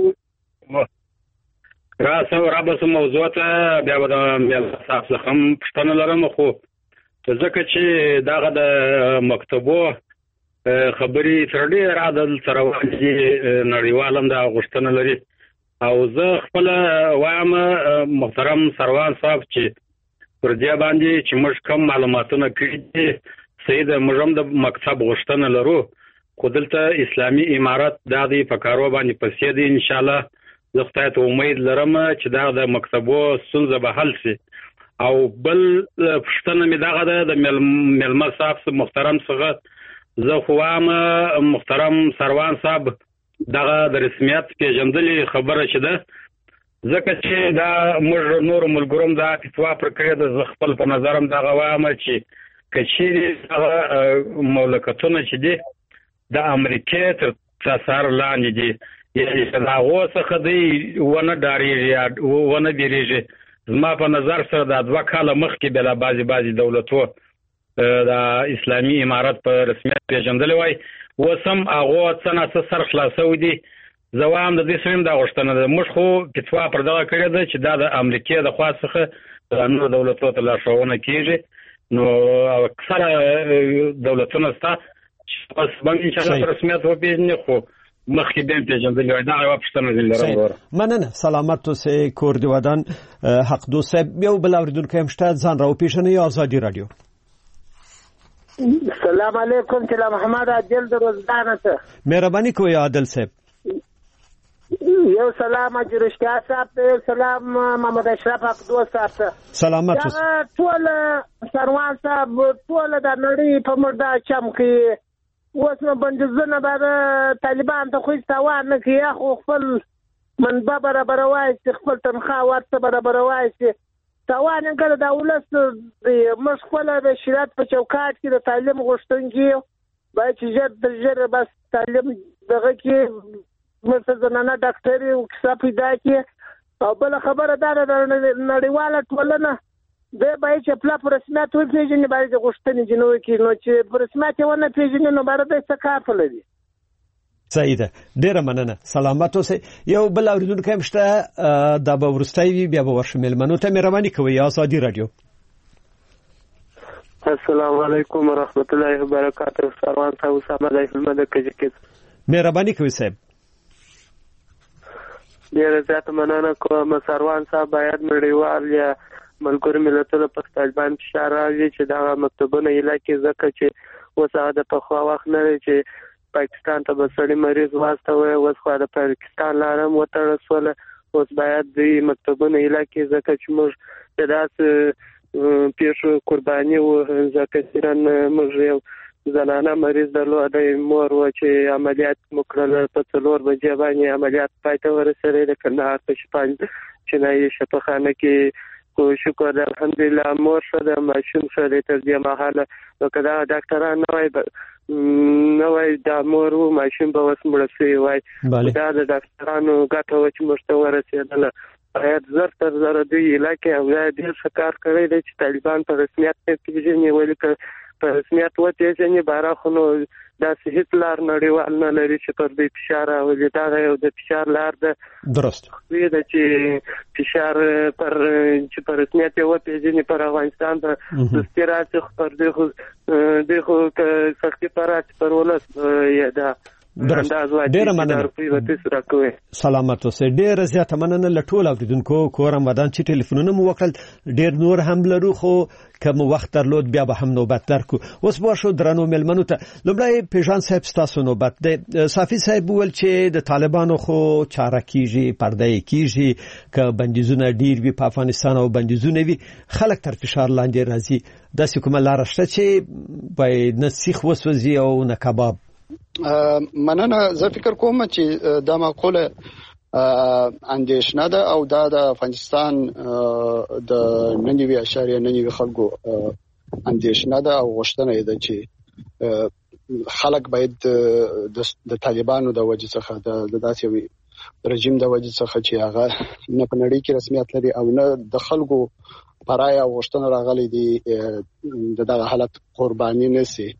راځو رابطه موضوع ته بیا د مل صاحب څخه پښتنه لرم خو ځکه چې داغه د مکتبو خبري تر ډیر عادل سره واجی نړیوالم دا غشتنه لري او زه خپل وایم محترم سروان صاحب چې پر دې باندې چې موږ کوم معلوماتونه کړي سید مجرم د مکتب غشتنه لرو خو دلته اسلامي امارات د دې فکرو باندې پسې دي ان شاء الله زه خدای ته امید لرم چې دا د مکتبو ستونزه به حل شي او بل پښتنه می دغه د ملما صاحب محترم څنګه زه خوام محترم سروان صاحب دغه د رسمیت پیژندلې خبره شده ځکه چې دا موږ نور ملګروم دا فتوا پر کړی د خپل په نظرم دغه وایم چې کچېری دغه مملکتونه چې دي د امریکا تر تاثیر لاندې دي یعنی دا غوسه دی ونه ډاریږي ونه بیریږي زما په نظر سره د دوه کاله مخکې بلا بازي بازي دولتو د اسلامي امارات په رسمیت پیژندل وای وسم هغه څنګه سر خلاصو دي زوام د دې سویم د غشتنه د موږ خو فتوا پر دغه کړی ده چې دا د امریکای د خوا څخه د نور دولتونو ته لارښوونه کیږي نو اکثره دولتونه ستا چې اوس باندې چې په رسمیت وپیژني خو مخکې به پیژندل دا یو پښتنه دي لرم. مننه سلامت اوسې کور دی ودان حق دو صاحب یو بل اوریدونکو هم شته ځان راو پیژنې آزادي رادیو. السلام علیکم چې محمد عادل د روزدان ته مهرباني کوي عادل صاحب. یو سلام اجرشتیا صاحب ته سلام محمد اشرف حقدو صاحب ته سلامت اوسه. ټول سروان صاحب ټول د نړۍ په مردا چم کې اوس نو بندیزونه به طالبان ته خو استوان نه کوي خو خپل منبع برابر وایي خپل تنخواه ورته برابر وایي توان انګر د ولس مشغله د شریعت په چوکاټ کې د تعلیم غوښتونکي باید چې جد د جره بس تعلیم دغه کې مثلا زنانه ډاکټري او کسا پیدا کې او بل خبره دا د نړیواله ټولنه د باید چې پلا پر رسمیت وپیژني باید غوښتنې جنو کې نو چې پر رسمیت ونه پیژني نو باید د ثقافت لري. صحیح ده ډیره مننه سلامت اوسې. یو بل اوریدونکو هم شته دا به ورستای بیا به ورشمل منو ته مهرباني کوي آزادي رادیو. السلام علیکم ورحمت الله وبرکاته. سروان صاحب اسامه دایفل مدکه کې مهرباني کوي صاحب. ډیره زیاته مننه کوم سروان صاحب باید نړیوال یا ملګرو ملتونو په طالبان فشار راوړي چې دا مکتوبونه علاقې ځکه چې اوس د پخوا وخت نه چې پاکستان ته بسړي مریض واستوي اوس خو د پاکستان لارم وتړل سول اوس باید د مکتوبونه علاقې ځکه چې موږ د داس پیښو قرباني و ځکه چې موږ یو زنانه مریض درلوده مور و چې عملیات وکړل په څلور بجې باندې عملیات پای ته ورسېد د کندهار په شپږ چنایي شفاخانه کې کو شکر الحمدلله مور شده ماشوم شده تر دې مهاله نو کدا ډاکټران نه وای نه وای دا مور او ماشوم به وس مړ شي وای دا د ډاکټرانو ګټه و چې مشته ورسېدل باید زر تر زر دی علاقې او ډېر شکار کړی دی چې طالبان په رسمیت پیژني ویل ک په رسمیت و پیژني بارا خو نو دا هیڅ لار نړیوال نه لري چې پر دې فشار او دا یو د فشار لار ده درست وی دا چې فشار پر چې پر رسمیت و پیژني پر افغانستان د استراحت پر دې خو د خو سختي پرات پر ولس یا دا ډیره مننه سلامت اوسه. ډیره زیاته مننه لټول اوریدونکو کورم ودان چې ټلیفونونه مو وکړل ډیر نور هم لرو خو کوم وخت درلود بیا به هم نوبت درکو. اوس به شو درنو ملمنو ته لومړی پیژان صاحب ستاسو نوبت ده. صافي صاحب ول چې د طالبانو خو چاره کیږي پرده کیږي ک بندیزونه ډیر وی په افغانستان او بندیزونه وی خلک تر فشار لاندې راځي د کومه لار شته چې باید نه سیخ وسوځي او نه کباب. مننه زه فکر کوم چې دا مقوله اندیشنه ده او دا د افغانستان د ننوي اشاریه ننوي خلکو اندیشنه ده او غوښتنه ده چې خلک باید د طالبانو د وجې څخه د داسې رژیم د وجې څخه چې هغه نه په نړۍ کې رسمیت لري او نه د خلکو پرای او غوښتنه راغلي دي د دغه حالت قرباني نشي.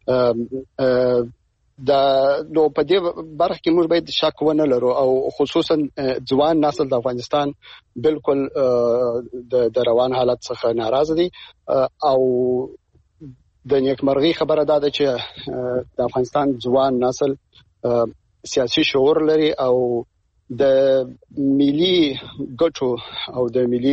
دا نو په دې برخه کې موږ باید شک ونه لرو او خصوصا ځوان نسل د افغانستان بالکل د روان حالت څخه ناراض دي او د نیکمرغي خبره ده چې د افغانستان ځوان نسل سیاسي شعور لري او د ملي ګټو او د ملي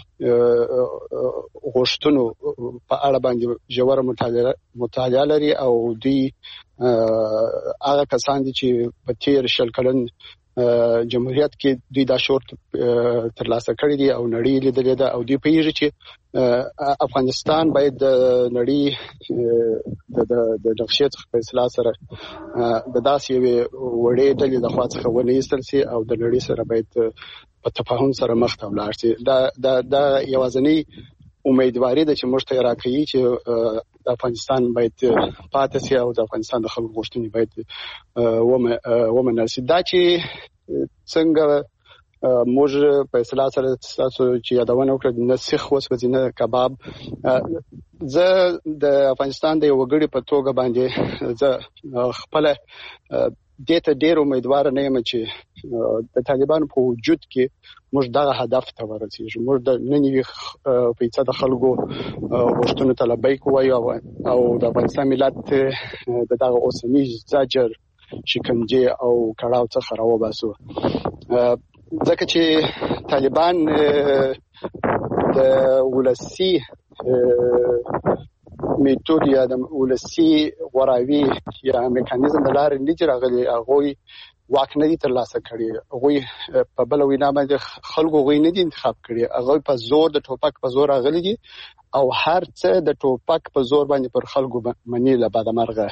غوښتنو په اړه باندې ژوره مطالعه مطالعه لري او دوی هغه کسان دي چې په تیر شل کلن جمهوریت کې دوی دا شعور ترلاسه کړی دی او نړۍ لیدلې ده او دوی پیږي چې افغانستان باید د نړۍ د د نقشې څخه په اصلاح سره د داسې وړې ډلې د خوا څخه ونه ایستل شي او د نړۍ سره باید په تفاهم سره مخ ته ولاړ شي. دا دا د یوازنی امیدواري ده چې موږ ته راکړي چې د افغانستان باید پاتې شي او د افغانستان د خلکو غوښتنې باید ومه ومنل شي. دا چې څنګه موږ په اصطلاح سره تاسو چې یادونه وکړه نه سیخ وسوځي نه کباب زه د افغانستان د یو وګړي په توګه باندې زه خپل دې ته ډېر امیدوار نه یم چې د طالبانو په وجود کې موږ دغه هدف ته ورسېږو. موږ د نننی فیصد خلکو غوښتنو ته لبیک وایو او د افغانستان ملت د دغه اوسنی زجر شکنجه او کړهو څخه راوباسو، ځکه چې طالبان د ولسی میتود یا د ولسی غوراوي یا میکانیزم د لارې نه راغلي، هغه واک نه دي ترلاسه کړي، هغه په بل وینا باندې خلکو غوي نه دي انتخاب کړي، هغه په زور د ټوپک په زور راغلي دي او هر څه د ټوپک په زور باندې پر خلکو منی له بعد مرغه.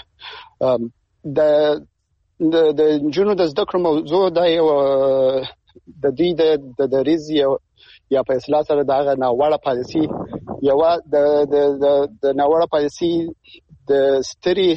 د د جنونو د ذکر موضوع دا یو د دې د د ریزي یا په اصلاح سره دغه ناوړه پالیسي یو د د د ناوړه پالیسي د ستري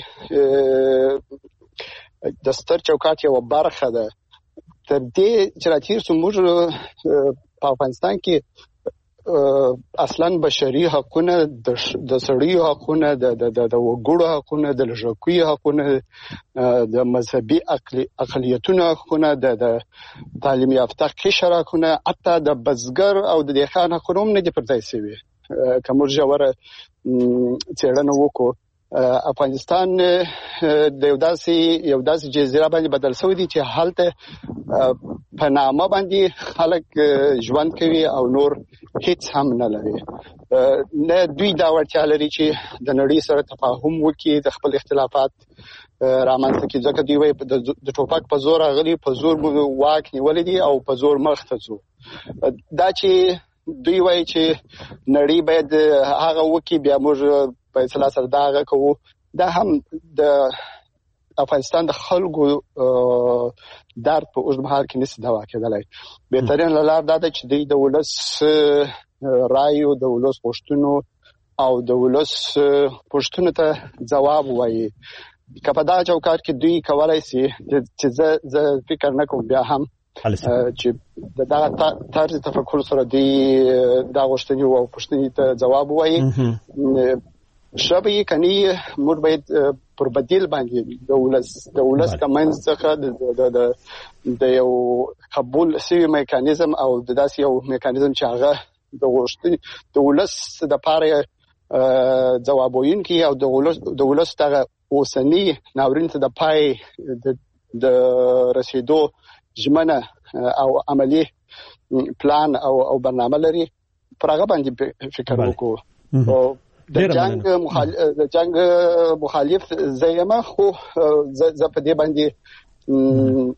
د ستر چوکاټ یو برخه ده. تر دې چې راتیر څومره په افغانستان کې اصلا بشري حقونه د سړي حقونه د د د وګړو حقونه د لږکي حقونه د مذهبي اقلیتونو حقونه د تعلیم یافته قشر حقونه حتی د بزګر او د دهقان حقونه هم نه دي پر ځای شوي. کوم ژوره څېړنه وکړو افغانستان د یو داسې یو داسې جزیره باندې بدل شوی دی چې حالت په نامه باندې خلک ژوند کوي او نور هیڅ هم نه لري. نه دوی دا ورته لري چې د نړۍ سره تفاهم وکړي، د خپل اختلافات رامنځته کړي، ځکه دوی وایي د ټوپک په زور غلي په زور واک نیولې دي او په زور مخ ته ځو. دا چې دوی وایي چې نړۍ باید هغه وکړي بیا موږ په اصطلاح سره دا هغه کوو، دا هم د افغانستان د خلکو درد په اوږد مهال کې نشي دوا کېدلی. بهترین لار دا ده چې دوی د ولس رایو، د ولس غوښتنو او د ولس پوښتنو ته ځواب وایي. که په دغه چوکاټ کې دوی کولای شي چې زه زه فکر نه کوم بیا هم چې د دغه طرز تفکر سره دوی دا غوښتنې او پوښتنې ته ځواب وایي. شابه کني موږ باید پر بدیل باندې د ولس د ولس کمنځ څخه د د د یو قبول شوی میکانیزم او د داسې یو میکانیزم چې هغه د غوښتنې د ولس د پاره ځوابوین کی او د ولس د ولس دغه اوسنی ناورین ته د پای د رسیدو ژمنه او عملی پلان او او برنامه لري، پر هغه باندې فکر وکړو. د جنگ مخالف د جنگ مخالف زېما خو ز په دې باندې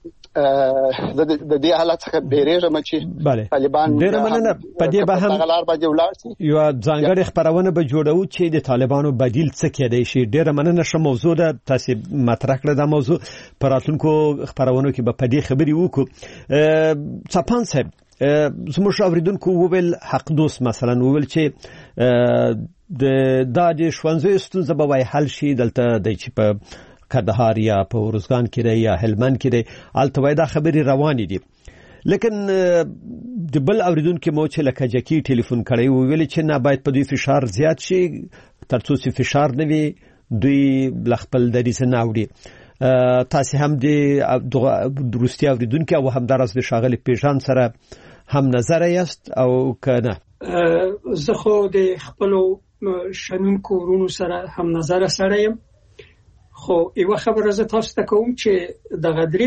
د دې حالت څخه بیرېږم چې طالبان ډېر مننه په دې به هم غلار باندې ولاړ یو ځانګړي خبرونه به جوړو چې د طالبانو بدیل څه کېدای شي. ډېر مننه شم موضوع ده تاسو مطرح کړل. دا موضوع پراتونکو خبرونو کې به په دې خبري وکړو. صاحب صاحب زموږ اوریدونکو وویل حق دوست مثلا وویل چې د د شوانزې ستونزه به وای حل شي دلته د چې په کندهار یا په ورزګان کې یا هلمند کې الته دا خبري روان دي. لیکن د بل اوریدونکو مو چې لکه جکی ټلیفون کړی ویل چې نه باید په دوی فشار زیات شي ترڅو چې فشار نه وي دوی لخپل دریسه ناوړي. تاسو هم د درستی اوریدونکو او هم درس د شاغل پیژان سره هم نظر یاست او کنه؟ زه خو د خپل شنونکو ورونو سره هم نظر سره یم، خو یو خبره زه تاسو ته کوم چې د غدري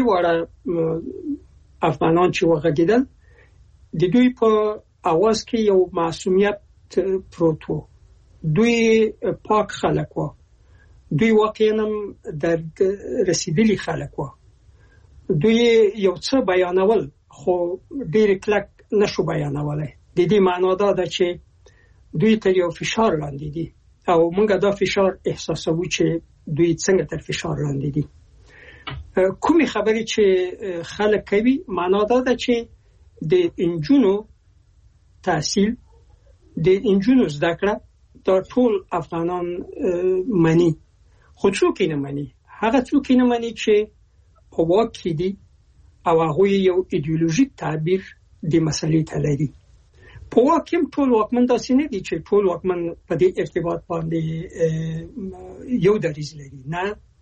وړه افغانان چې وغږیدل د دوی په اواز کې یو معصومیت پروت و، دوی پاک خلک و، دوی واقعا درد رسیدلی خلک و، دوی یو څه بیانول خو ډیر کلک نشو بیانولای. د دې معنا دا ده چې دوی تر یو فشار لاندې دي او موږ دا فشار احساسوو چې دوی څنګه تر فشار لاندې دي. کومې خبرې چې خلک کوي معنا دا ده چې د انجونو تحصیل د انجونو زده کړه دا ټول افغانان مني، خو څوک نه مني. هغه څوک نه مني چې په واک کې دي او هغه یو ایدئولوژیک تعبیر د مسلې ته لري. په واکم ټول واکمن داسې نه دي چې ټول واکمن په دې ارتباط باندې یو دریځ لري، نه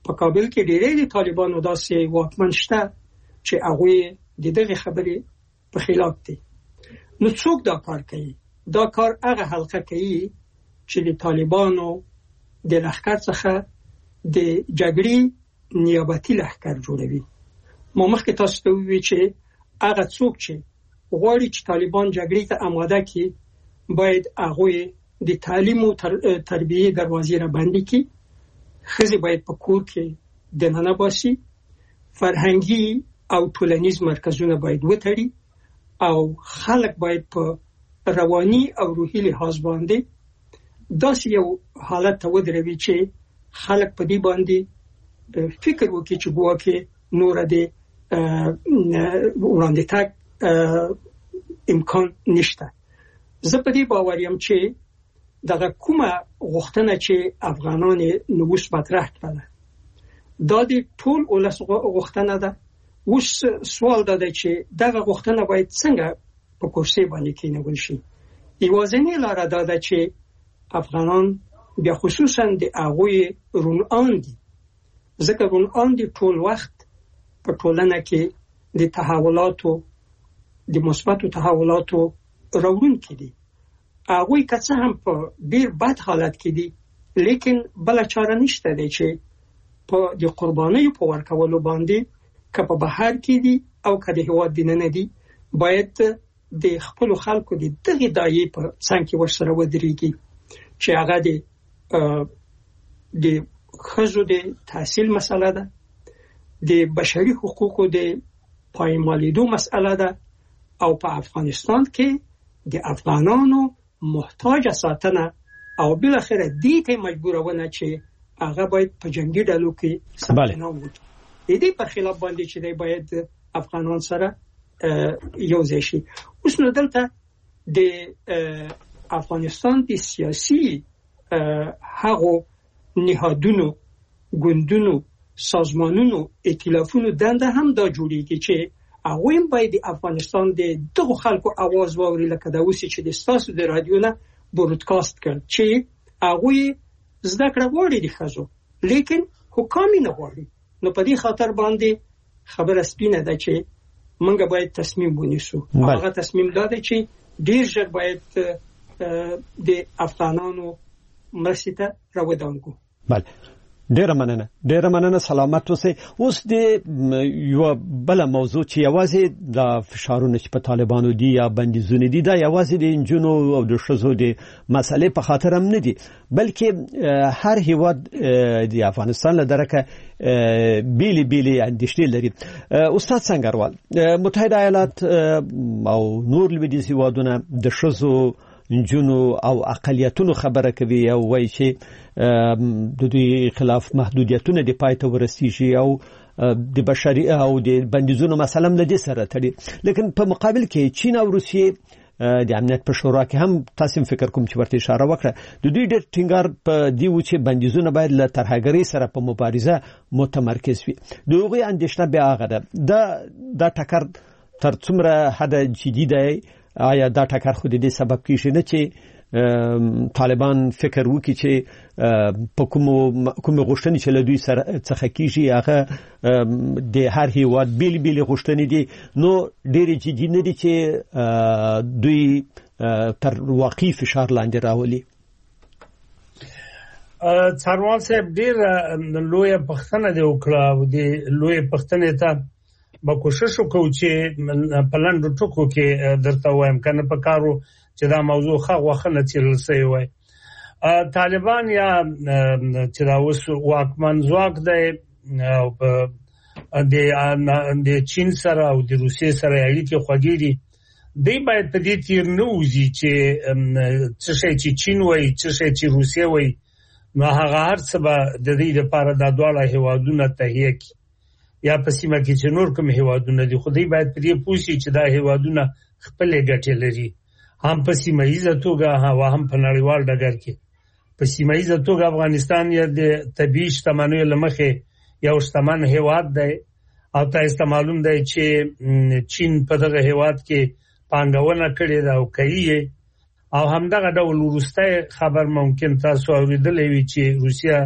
په کابل کې ډېری د طالبانو داسې واکمن شته چې هغه د دغه خبرې په خلاف دي. نو څوک دا کار کوي؟ دا کار هغه حلقه کوي چې د طالبانو د لښکر څخه د جګړې نیابتي لښکر جوړوي. ما مخکې تاسو ته وویل چې هغه څوک چې غواړي چې طالبان جګړې ته آماده کړي باید هغه د تعلیم او تربیه دروازې را بندي کړي. ښځې باید په کور کې دننه باسي. فرهنګي او ټولنیز مرکزونه باید وتړي او خلک باید په رواني او روحي لحاظ باندې داسې یو حالت ته ودروي چې خلک په دې باندې فکر وکړي چې ګواکې نور د وړاندې تګ امکان نشته. زه په دې باور یم چې دغه کومه غوښتنه چې افغانان نوښت مطرح کړله دا د ټول ولس غوښتنه ده. اوس سوال دا دی چې دغه غوښتنه باید څنګه په کرسي باندې کېنول شي. یوازینۍ لاره دا ده چې افغانان بیا خصوصا د هغوی رونان دي، ځکه رونان دي ټول وخت په ټولنه کې د تحولاتو د مثبتو تحولاتو راوړونکي دي. هغوی که څه هم په ډېر بد حالت کې دي لیکن بله چاره نشته دی چې په د قربانیو په ورکولو باندې که په بهر کې دي او که د هېواد دننه دي باید د خپلو خلکو د دغې دایې په څنګ کې ورسره ودرېږي چې هغه د د ښځو د تحصیل مسله ده، د بشري حقوقو د پایمالېدو مسئله ده او په افغانستان کې د افغانانو محتاج ساتنه او بالاخره دې ته مجبورونه چې هغه باید په جنگي ډلو کې ساتنه وکړي. د دې په خلاف باندې چې دی باید افغانان سره یو ځای شي. اوس نو دلته د افغانستان د سیاسي هغو نهادونو، ګوندونو، سازمانونو، ائتلافونو دنده هم دا جوړیږي چې هغه هم باید د افغانستان د دغو خلکو आवाज واوري، لکه دا اوس چې د ستاسو د رادیو نه برودکاست کړ چې هغه زده کړه غواړي د ښځو لیکن حکام نه غواړي. نو په دې خاطر باندې خبره سپینه ده چې موږ باید تصمیم ونیسو. هغه تصمیم دا دی چې ډیر ژر باید د افغانانو مرستې ته راودانګو. بله، ډیره مننه ډیره مننه سلامت اوسئ. اوس د یو بل موضوع چې یوازې د فشارونو چې په طالبانو دي یا بندیزونه دي دا یوازې د انجونو او د ښځو د مسلې په خاطر هم نه دي، بلکې هر هیواد د افغانستان له درکه بیلې بیلې اندېښنې لري. استاد سنگروال، متحده ایالات او نور لویدیځ هیوادونه د ښځو، انجونو او اقلیتونو خبره کوي او وایي چې د دوی خلاف محدودیتونه د پای ته ورسیږي او د بشري او د بندیزونو مسله هم له دې سره تړي. لیکن په مقابل کې چین او روسیې د امنیت په شورا کې هم تاسو فکر کوم چې ورته اشاره وکړه د دوی ډېر ټینګار په دی و چې بندیزونه باید له ترهګرۍ سره په مبارزه متمرکز وي. دغه اندېښنه بیا هغه ده دا دا ټکر تر څومره حد جدي دی؟ آیا دا ټکر خو د دې سبب کیږي نه چې طالبان فکر وکړي چې په کوم کوم غوښتنې چې له دوی سره څخه کیږي هغه د هر هیواد بیل بیل غوښتنې دي، نو ډېرې جدي نه دي چې دوی تر واقعي فشار لاندې راولي؟ څاروال صاحب ډېر لویه پښتنه دی وکړه او د لویه پښتنې ته با کوشش وکړو چې په لاندې ټکو کې درته وایم کنه په کارو چې دا موضوع خو وخت نه چیرل سوی وای. طالبان یا چې دا اوس واکمن ځواک دی او د د چین سره او د روسیې سره اړیکې خوږې دي، دی باید په دې تیر نه وځي چې څه شي چې چین وای څه شي چې روسیې وای نو هغه هر څه به د دې لپاره د دواړه هیوادونو تهیه کی یا په سیمه کې چې نور کوم هیوادونه دي. خو دی باید په دې پوښي چې دا هیوادونه خپل ګټې لري، هم په سیمه ییزه توګه هم په نړیوال ډګر کې. په سیمه ییزه توګه افغانستان یې د طبیعي شتمنیو له مخې یو شتمن هیواد دی او تاسو ته معلوم دی چې چین په دغه هیواد کې پانګونه کړې ده او کوي. او همدغه ډول وروسته خبر ممکن تاسو اوریدلې وي چې روسیا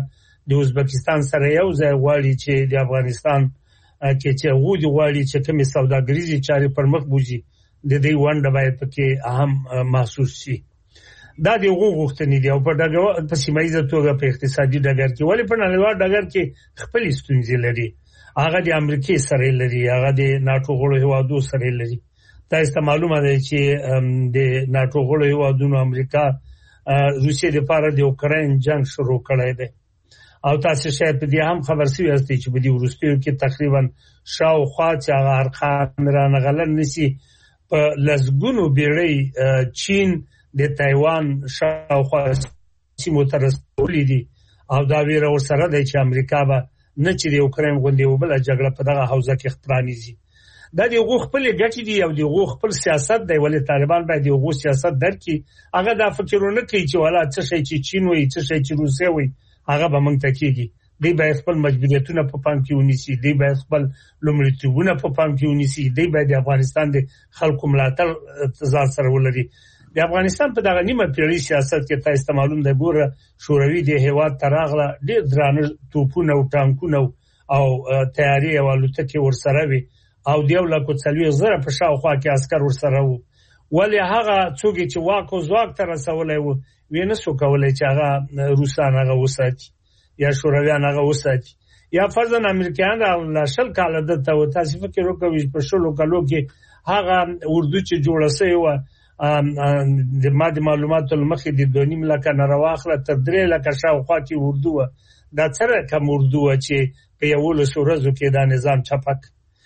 د ازبکستان سره یو ځای غواړي چې د افغانستان کې چې غوډي غواړي چې کومه سوداګریزي چارې پر مخ بوزي د دې ونده باید پکې اهم محسوس شي. دا د حقوق غوښتنې دي او په دغه په سیمایي توګه په اقتصادي ډګر کې ولې په نړیوال ډګر کې خپل ستونزې لري. هغه د امریکای سره لري، هغه د ناتو غړو هیوادو سره لري. تاسو معلومه ده چې د ناتو غړو هیوادونو امریکا روسیې لپاره د اوکراین جنگ شروع کړی دی او تاسو شاید په دې هم خبر شوي یاست چې په دې وروستیو کې تقریبا شاوخوا چې هغه ارقام رانغلل نشي په لسګونو بیړۍ چین د تایوان شاوخوا سیمو ته رسولي دي او دا ویره ورسره ده چې امریکا به نه چې د اوکراین غونډې وبله جګړه په دغه حوزه کې پرانیزي. دا د حقوق خپل ګټې دي او د حقوق خپل سیاست دی، ولې طالبان باید د حقوق سیاست درکړي. هغه دا فکرونه کوي چې ولا څه شي چې چین وي څه شي چې روسیه وي هغه به موږ ته کېږي. دی باید خپل مجبوریتونه په پام کې ونیسي، دی باید خپل لومړیتوبونه په پام کې ونیسي، دی باید د افغانستان د خلکو ملاتړ ځان سره ولري. د افغانستان په دغه نیمه پیړۍ سیاست کې تاسو معلوم دی ګوره شوروي د هیواد تراغله ډېر درانه توپونه او ټانکونه او تیاری او الوتکې ورسره وي او دیو لکه څلوي زره په شاوخوا کې عسكر ورسره وو. ولې هغه څوک چې واکو زواک تر رسولای وو وینې سو کولای چې هغه روسان هغه وساتي یا شورویان هغه وساتي یا فرضاً امریکایان را شل کال د ته تاسو فکر وکوي په شلو کالو کې هغه اردو چې جوړه سوی و د ماده معلوماتو لمخې د دوه نیم لکه نارواخله تر درې لکه شاوخوا کې اردو و. دا څنګه کوم اردو و چې په یو لسورزو کې دا نظام چپک.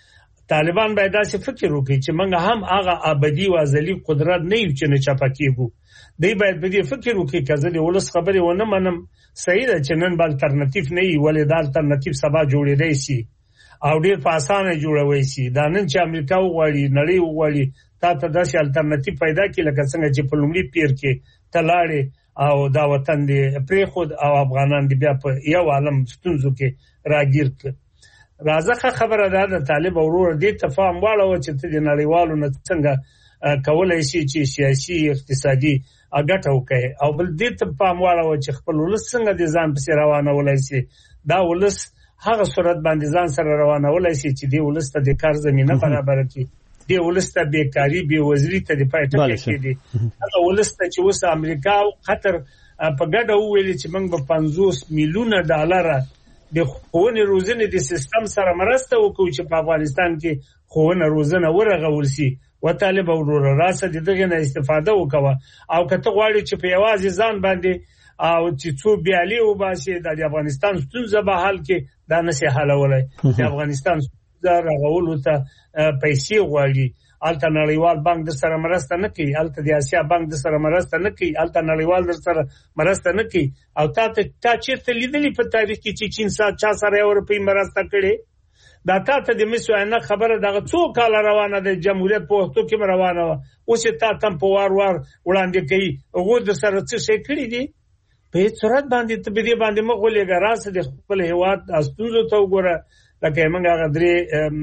طالبان باید داسې فکر وکړي چې موږ هم هغه ابدي او ازلي قدرت نه یو چې نه چپکیږو. دی باید په دې فکر وکړي چې ځلې ولس خبره ونه منم صحیح ده چې نن بل الټرناتیو نه وي ولې دا الټرناتیو سبا جوړېدای شي او ډېر په اسانه جوړوي شي. دا نن چې امریکا وغواړي نړۍ وغواړي تا ته داسې الټرناتیو پیدا کړي لکه څنګه چې په لومړي پیر کې تلاړي او دا وطن دی پرې خود او افغانان دی بیا په یو عالم ستونزو کې راګیر کړ. راځه خبره ده د طالب اورور دې تفاهم واړو چې ته د نړیوالو نه څنګه کولای شي چې سیاسي اقتصادي اګټه وکړي او بل دې تفاهم واړو چې خپل ولس څنګه د ځان په سر روانه ولای شي. دا ولس هغه صورت باندې ځان سره روانه ولای شي چې دی ولس ته د کار زمينه برابر کړي، دی ولس ته بیکاری بی وزري ته د پایټه کې دي. هغه ولس ته چې اوس امریکا او قطر په ګډه ویل چې موږ به پنځوس میلیونه ډالر د خوونه روزنې د سیستم سره مرسته وکړو چې په افغانستان کې خوونه روزنه ورغول شي و طالب ورور راسه دغه نه استفاده وکوه او کته غواړي چې په یوازې ځان باندې او چې څو بیالي و باسي د افغانستان ستونزه به حل کې دا نشي حلولای. د افغانستان ستونزه راغولو ته پیسې غواړي، الته نړیوال بانک در سره مرسته نه کوي، الته د اسیا بانک در سره مرسته نه کوي، الته نړیوال در سره مرسته نه کوي. او تا ته تا چیرته لیدلی په تاریخ کې چې چین سات چا سره یو روپۍ مرسته کړي؟ دا تا ته د مسو نه خبره دغه څو کال روانه د جمهوریت په وختو کې روانه و اوس تا تم په وار وار وړاندې کوي هغه د سره څه شي کړی دي په صورت باندې ته به دې باندې مغولې ګراسه د خپل هیواد استوزو ته وګوره. لکه موږ هغه درې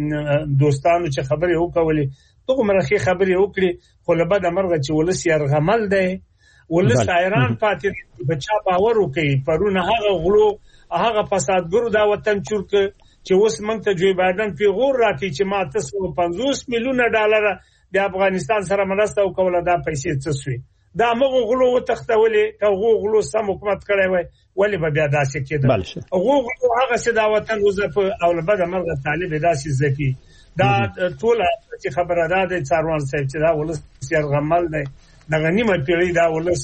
دوستانو چې خبرې وکولې دغه مرخي خبرې وکړي خو له بده مرغه چې ولس یې رغمل دی ولس ایران پاتې بچا باور وکړي پرونه هغه غلو هغه فسادګرو دا وطن چورک چې اوس موږ ته جو بایدن پیغور راکړي چې ما تاسو پنځوس میلیونه ډالر د افغانستان سره مرسته وکوله دا پیسې څه شوي دا موږ غلو وتختولې هغه غلو سم حکومت کړی وای ولې به بیا داسې کېده هغه غلو هغه چې دا وطن وظیفه او له بده مرغه طالب داسې ځکه دا ټول چې خبره ده د څاروان صاحب چې دا ولس سیر غمل دی دغه نیمه پیړۍ دا ولس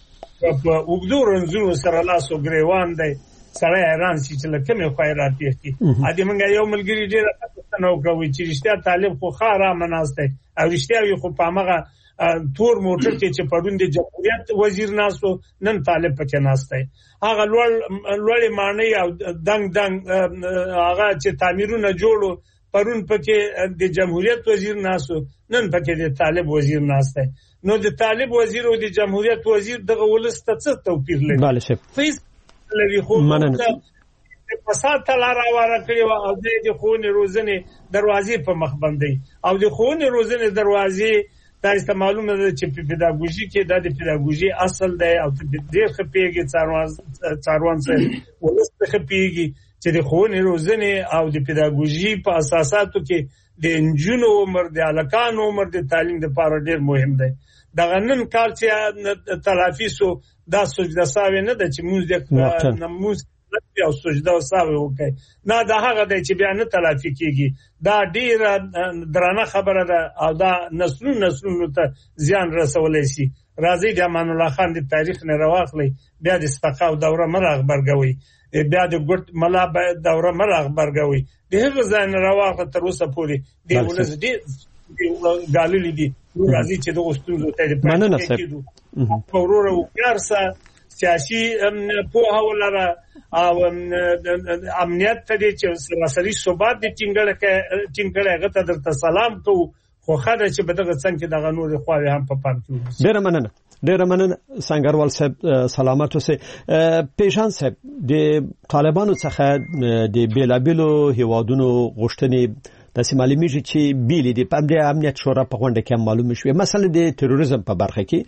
په وګړو رنځونو سره لاسو ګریوان دی سره ایران چې لکه مې خیرات یې کی ا دې مونږ یو ملګری ډیر پښتنه وکوي چې رښتیا طالب خو خاره مناسته او رښتیا یو خو پامغه تور موټر کې چې پړوند د جمهوریت وزیر ناسو نن طالب پکې ناسته هغه لوړ لوړ معنی او دنګ دنګ هغه چې تعمیرونه جوړو پرون پکې د جمهوریت وزیر ناسو نن پکې د طالب وزیر ناسته نو د طالب وزیر او د جمهوریت وزیر دغه ولسته څه توپیر لري؟ بله شپ فیس لوي خو په ساته لار واره کړی او د خونې روزنې دروازې په مخ باندې او د خونې روزنې دروازې دا است معلومه ده چې په پیداګوژي کې د پیداګوژي اصل دی او ډېر خپېږي څاروان څاروان سره ولست خپېږي چې د خونې روزنې او د پیداګوژي په اساساتو کې د انجونو عمر د الکانو عمر د تعلیم لپاره ډېر مهم دی. دا غنن کال چې تلافیسو دا سجده ساوي نه د چې موږ د نموز او سجده ساوي وکي نه دا هغه دی چې بیا نه تلافي کیږي. دا ډیره درانه خبره ده او دا نسلونو نسلونو ته زیان رسولای شي. راځي د امان الله خان د تاریخ نه راوخلی بیا د استقاو دوره مرغ برګوي بیا د ګټ ملا دوره مرغ برګوي د هغه ځان راوخله تر اوسه پورې دی ولز دی غاللی دي راځي چې د غوښتنو ته د پاتې کېدو پرورو کارسه سیاسي پوهه ولره او امنیت ته چې سراسري ثبات د ټینګړه ټینګړه غته درته سلام کو خو خدای چې بدغه څنګه دغه نور خواوي هم په پام کې وي. ډیر مننه ډیر مننه سنگروال صاحب سلامت اوسه. پیشان صاحب د طالبانو څخه د بیلابلو هیوادونو غوښتنې د سیمالیمیږي چې بیل دي په امنیت شورا په غونډه کې معلومه شوه. مثلا د تروریزم په برخه کې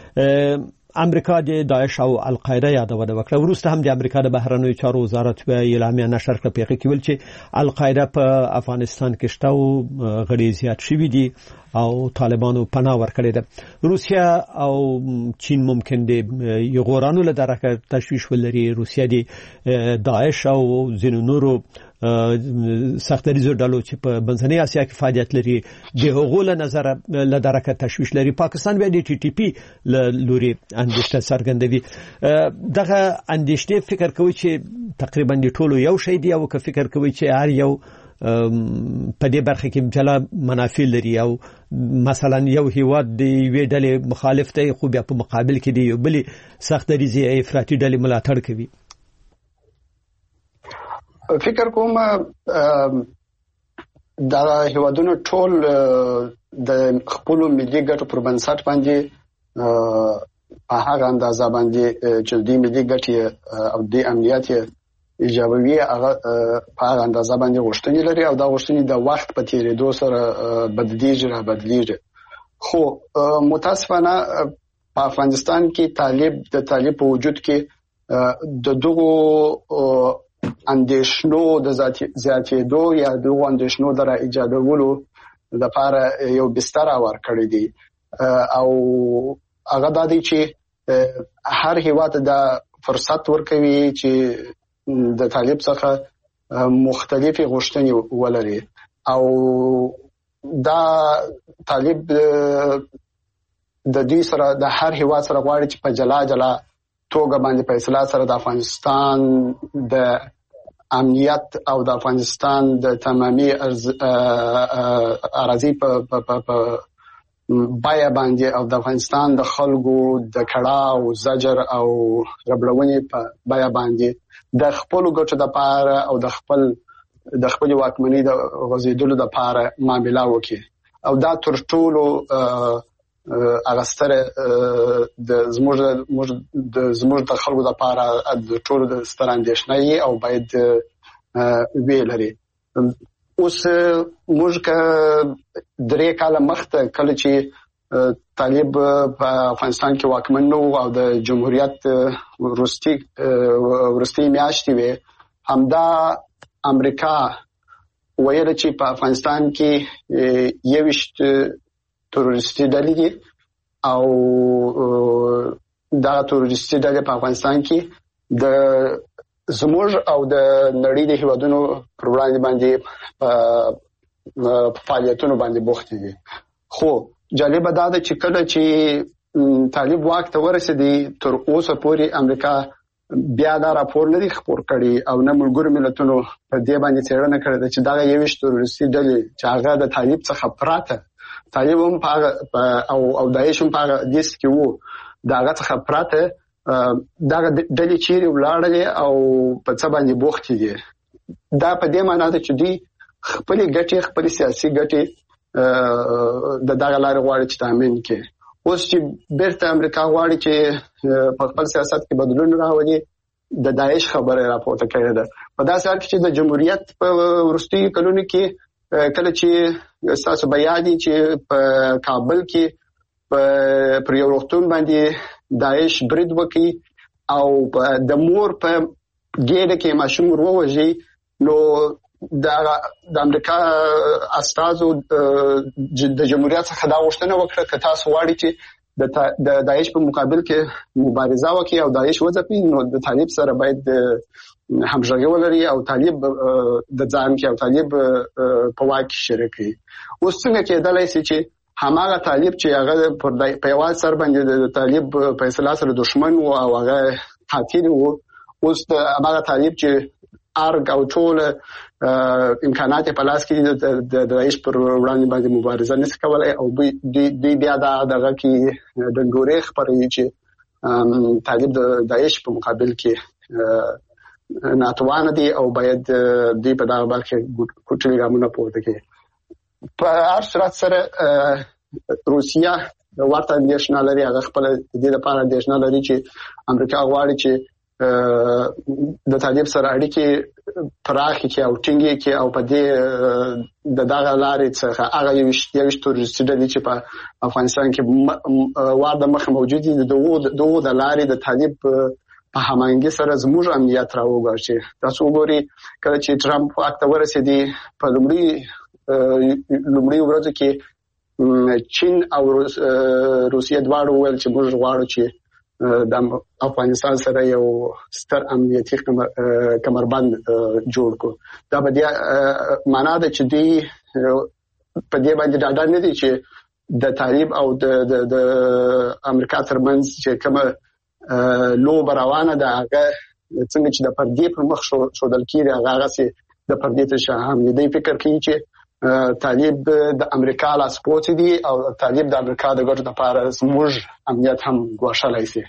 امریکا د داعش او القاعده یادونه وکړه. وروسته هم د امریکا د بهرنیو چارو وزارت په اعلامیه نشر کړ په کې ویل چې القاعده په افغانستان کې شته او غړي زیات شوي دي او طالبانو پناه ورکړي ده. روسیا او چین ممکن دي یغورانو له درکه تشویش ولري. روسیا د داعش او زینو نورو سختریزو ډلو چې په بنځنۍ اسیا کې فعالیت لري د هغو له نظر له درکه تشویش لري. پاکستان به د ټي ټي پی لوري اندېښنه څرګندوي. دغه اندېښنې فکر کوي چې تقریبا د ټولو یو شی دی او که فکر کوي چې هر یو په دې برخه کې جلا منافع لري او مثلا یو هیواد دی وی ډلې مخالف دی خو بیا په مقابل کې دی یو بلی سختریزي افراطي ډلې ملاتړ کوي. فکر کوم دا هیوادونو ټول د خپل ملي ګټو پر بنسټ باندې په هغه اندازه باندې چې د ملي ګټې او د امنیت ایجابوي هغه په هغه اندازه باندې غوښتنې لري او دا غوښتنې د وخت په تیریدو سره بدلیږي را بدلیږي. خو متاسفانه په افغانستان کې طالب د طالب په وجود کې د دغو اندېښنو د زیاتېدو یا دغو اندېښنو د را ایجادولو لپاره یو بستر ورکړی دی او هغه د دې چې هر هیواد د فرصت ورکوي چې د طالب څخه مختلفي غوښتنې ولري او دا طالب د دې سره د هر هیواد سره غواړي چې په جلا جلا توګه باندې په اصلاح سره د افغانستان د امنیت او د افغانستان د تمامي اراضي په بیا باندې او د افغانستان د خلکو د کړهو زجر او ربړونې په بیا باندې د خپل ګټو د پاره او د خپل د خپل واکمنۍ د غزیدلو د پاره معاملې وکړي او دا تر ټولو اغستره د زموږ د زموږ د خلکو د پاره د ټولو د ستراندېشنۍ او باید ویلري. اوس موږ که درې کاله مخته کله چې طالب په افغانستان کې واکمن نو او د جمهوریت وروستي وروستي میاشتې وي همدا امریکا ویل چې په افغانستان کې یوشت تروریستي ډلې دي او دا تروریستي ډلې په افغانستان کې د زموږ او د نړۍ د هیوادونو پر وړاندې باندې په فعالیتونو باندې بوخت دي. خو جالب دا ده چې کله چې طالب واک ته ورسېدي تر اوسه پورې امریکا بیا دا راپور نه دی خبر کړي او نه ملګرو ملتونو په دې باندې څېړنه کړې ده چې دا یو تروریستي ډلې چې هغه د طالب څخه پراته طالب هم او او داعش هم په دیس کې وو دا هغه څخه پراته دا ډلې چیرې ولاړلې او په څه باندې بوخت دي. دا په دې معنی ده چې دوی خپل ګټې خپل سیاسي ګټې د دغه لارې غواړي چې تامین کړي. اوس چې بیرته امریکا غواړي چې په خپل سیاست کې بدلون راولي د داعش خبره راپورته کړې ده. په داسې حال کې چې د جمهوریت په وروستیو کلونو کې کله چې تاسو بیانې چې په کابل کې په پر یو وختون باندې داعش برید وکړي او د مور په ګډه کې ماشوم وروږي نو د امریکا استازو د جمهوریت څخه دا غوښتنه وکړه چې تاسو غواړئ چې د داعش په مقابل کې مبارزه وکړي او داعش وځپي نو د طالب سره باید همغږي ولري او طالب د ځان کې او طالب په واک شریک وي. اوس څنګه کېدلای شي چې هماغه طالب چې هغه په یوه سر باندې د طالب په اصطلاح سره دشمن و او هغه قاتل و اوس د هغه طالب چې ارګ او ټول امکانات په لاس کې د داعش پر وړاندې باندې مبارزه نشي کولای او دوی بیا دغه کې د ګورې خبرې چې طالب د داعش په مقابل کې ناتوان دي او باید دوی په دغه برخه کوټلي ګامونه پورته کړي. په هر صورت سره روسیا ورته اندېښنه لري هغه خپل د دې لپاره اندېښنه لري چې امریکا غواړي چې د طالب سره اړیکې پراخ کړي او ټینګې کړي او په دې د دغه لارې څخه هغه یو یو تورسټي ډلې چې په افغانستان کې وارد مخ موجود دي دغه دغه د لارې د طالب په همانګي سره زموږ امنیت راوګرځي. تاسو وګورئ کله چې ټرمپ واک ته ورسېدي په لومړي لومړی ورځ کې چین او روسیه دواړو ویل چې موږ غواړو چې د افغانستان سره یو ستر امنیتي کمربند جوړ کړو. دا به د معنا ده چې دی په دې باندې ډاډه نه دي چې د طالب او د د امریکا ترمنځ چې کومه لوبه روانه ده هغه څنګه چې د پردې پر مخ شودل کېږي هغه سي د پردې ته شاهم دی فکر کوي چې طالب د امریکا لاسپوڅ دي او طالب د امریکا د ګټو لپاره زموږ امنیت هم ګواښلای شي.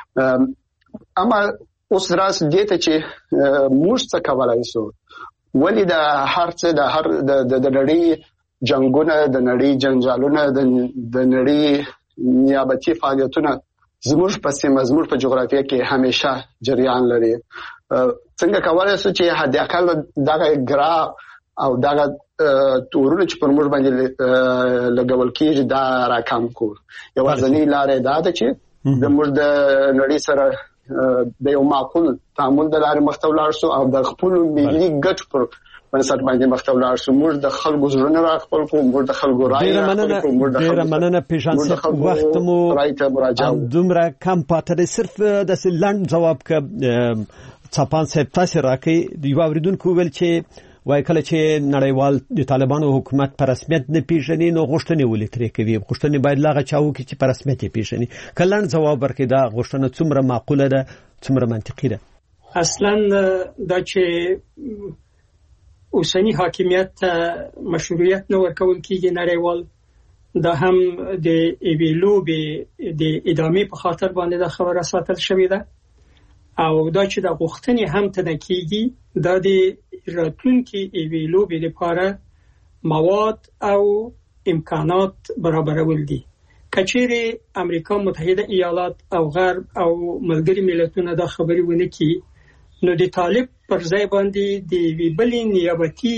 اما اوس راس دې ته چې موږ څه کولای شو ولې د هر څه د هر د نړۍ جنگونه د نړۍ جنجالونه د نړۍ نیابتي فعالیتونه زموږ په سیمه زموږ په جغرافیه کې همیشه جریان لري. څنګه کولای شو چې حد اقل دغه ګرا او دغه تورونه چې پر موږ باندې لګول کېږي دا راکم کو. یوازینی لارې دا ده چې د موږ د نړۍ سره د یو معقول تعامل د لارې مخ ته ولاړ شو او د خپل ملي ګټو پر بنسټ باندې مخ ته ولاړ شو. موږ د خلکو زړونه راخپل کوو، موږ د خلکو رائے راخپل کوو، موږ د خلکو مننه پیژان وخت مو دومره کم پاتره صرف د لند جواب ک چاپان صاحب تاسو راکې یو اوریدونکو ویل چې وای کله چې نړیوال د طالبانو حکومت پر رسمیت نه پیژني نو غوښتنې ولې ترې کوي، غوښتنې باید لاغه چاو کې چې پر رسمیت پیژني. کله جواب ورکړي دا غوښتنه څومره معقوله ده، څومره منطقي ده؟ اصلا دا چې اوسنی حاکمیت مشروعیت نه ورکول کېږي نړیوال دا هم د ایویلوبې د ادامې په خاطر باندې دا خبره ساتل شوې ده او دا چې د غوښتنې هم ته کېږي دا د راتلونکي ایویلوبې لپاره مواد او امکانات برابرول دي. کچېره امریکا متحده ایالات او غرب او ملګری ملتونه دا خبري ونه کی نو د طالب پر ځای باندې د ویبلې نیابتي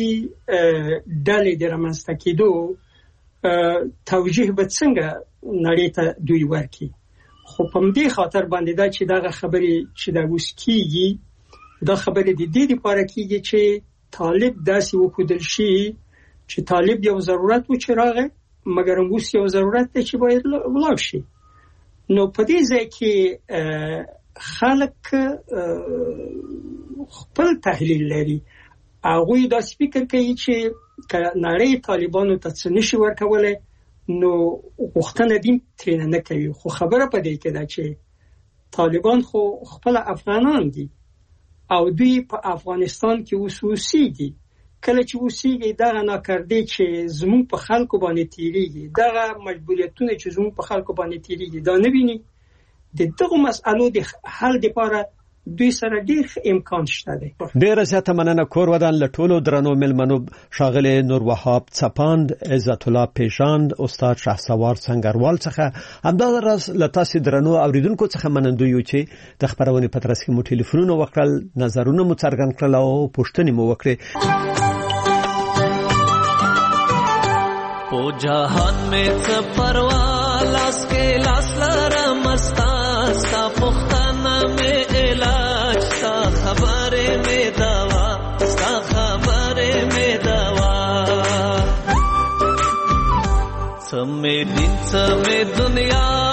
ډلې د رامنځته کېدو توجیه به څنګه نړۍ ته دوی ورکي. خو په دې خاطر باندې دا چې دا خبرې چې دا اوس کیږي دا خبرې د دې لپاره کیږي چې طالب داسې وکړل شي چې طالب یو ضرورت و چې راغی مګر اوس یو ضرورت دی چې باید ولاړ شي. نو په دې ځای کې خلک خپل تحلیل لري. هغه دا فکر کوي چې نړۍ طالبانو ته څه نشي ورکولای نو غوښتنه دې ترې نه کوي. خو خبره په دې کې ده چې طالبان خو خپل افغانان دي او دوی په افغانستان کې اوس اوسېږي. کله چې اوسېږي دغه ناکردې چې زموږ په خلکو باندې تیریږي، دغه مجبوریتونه چې زموږ په خلکو باندې تیریږي دا نه ویني. د دغه مسئلو د حل لپاره دوی سره ډېر امکان شته دی. ډېره زیاته مننه کور ودان له ټولو درنو مېلمنو ښاغلی نور وهاب څپاند، عزت الله پیژاند، استاد شهسوار سنگروال څخه همدا راز له تاسو درنو اوریدونکو څخه منندوی یو چې د خبرونې په ترڅ کې مو ټلیفونونه وکړل، نظرونه مو څرګند کړل او پوښتنې مو وکړې. په جهان مې څه پروا لاس کې لاس لرم ستا ستا پوښتنه مې علاج ستا خبرې مې دوا ستا خبرې مې دوا څه مې دین څه مې دنیا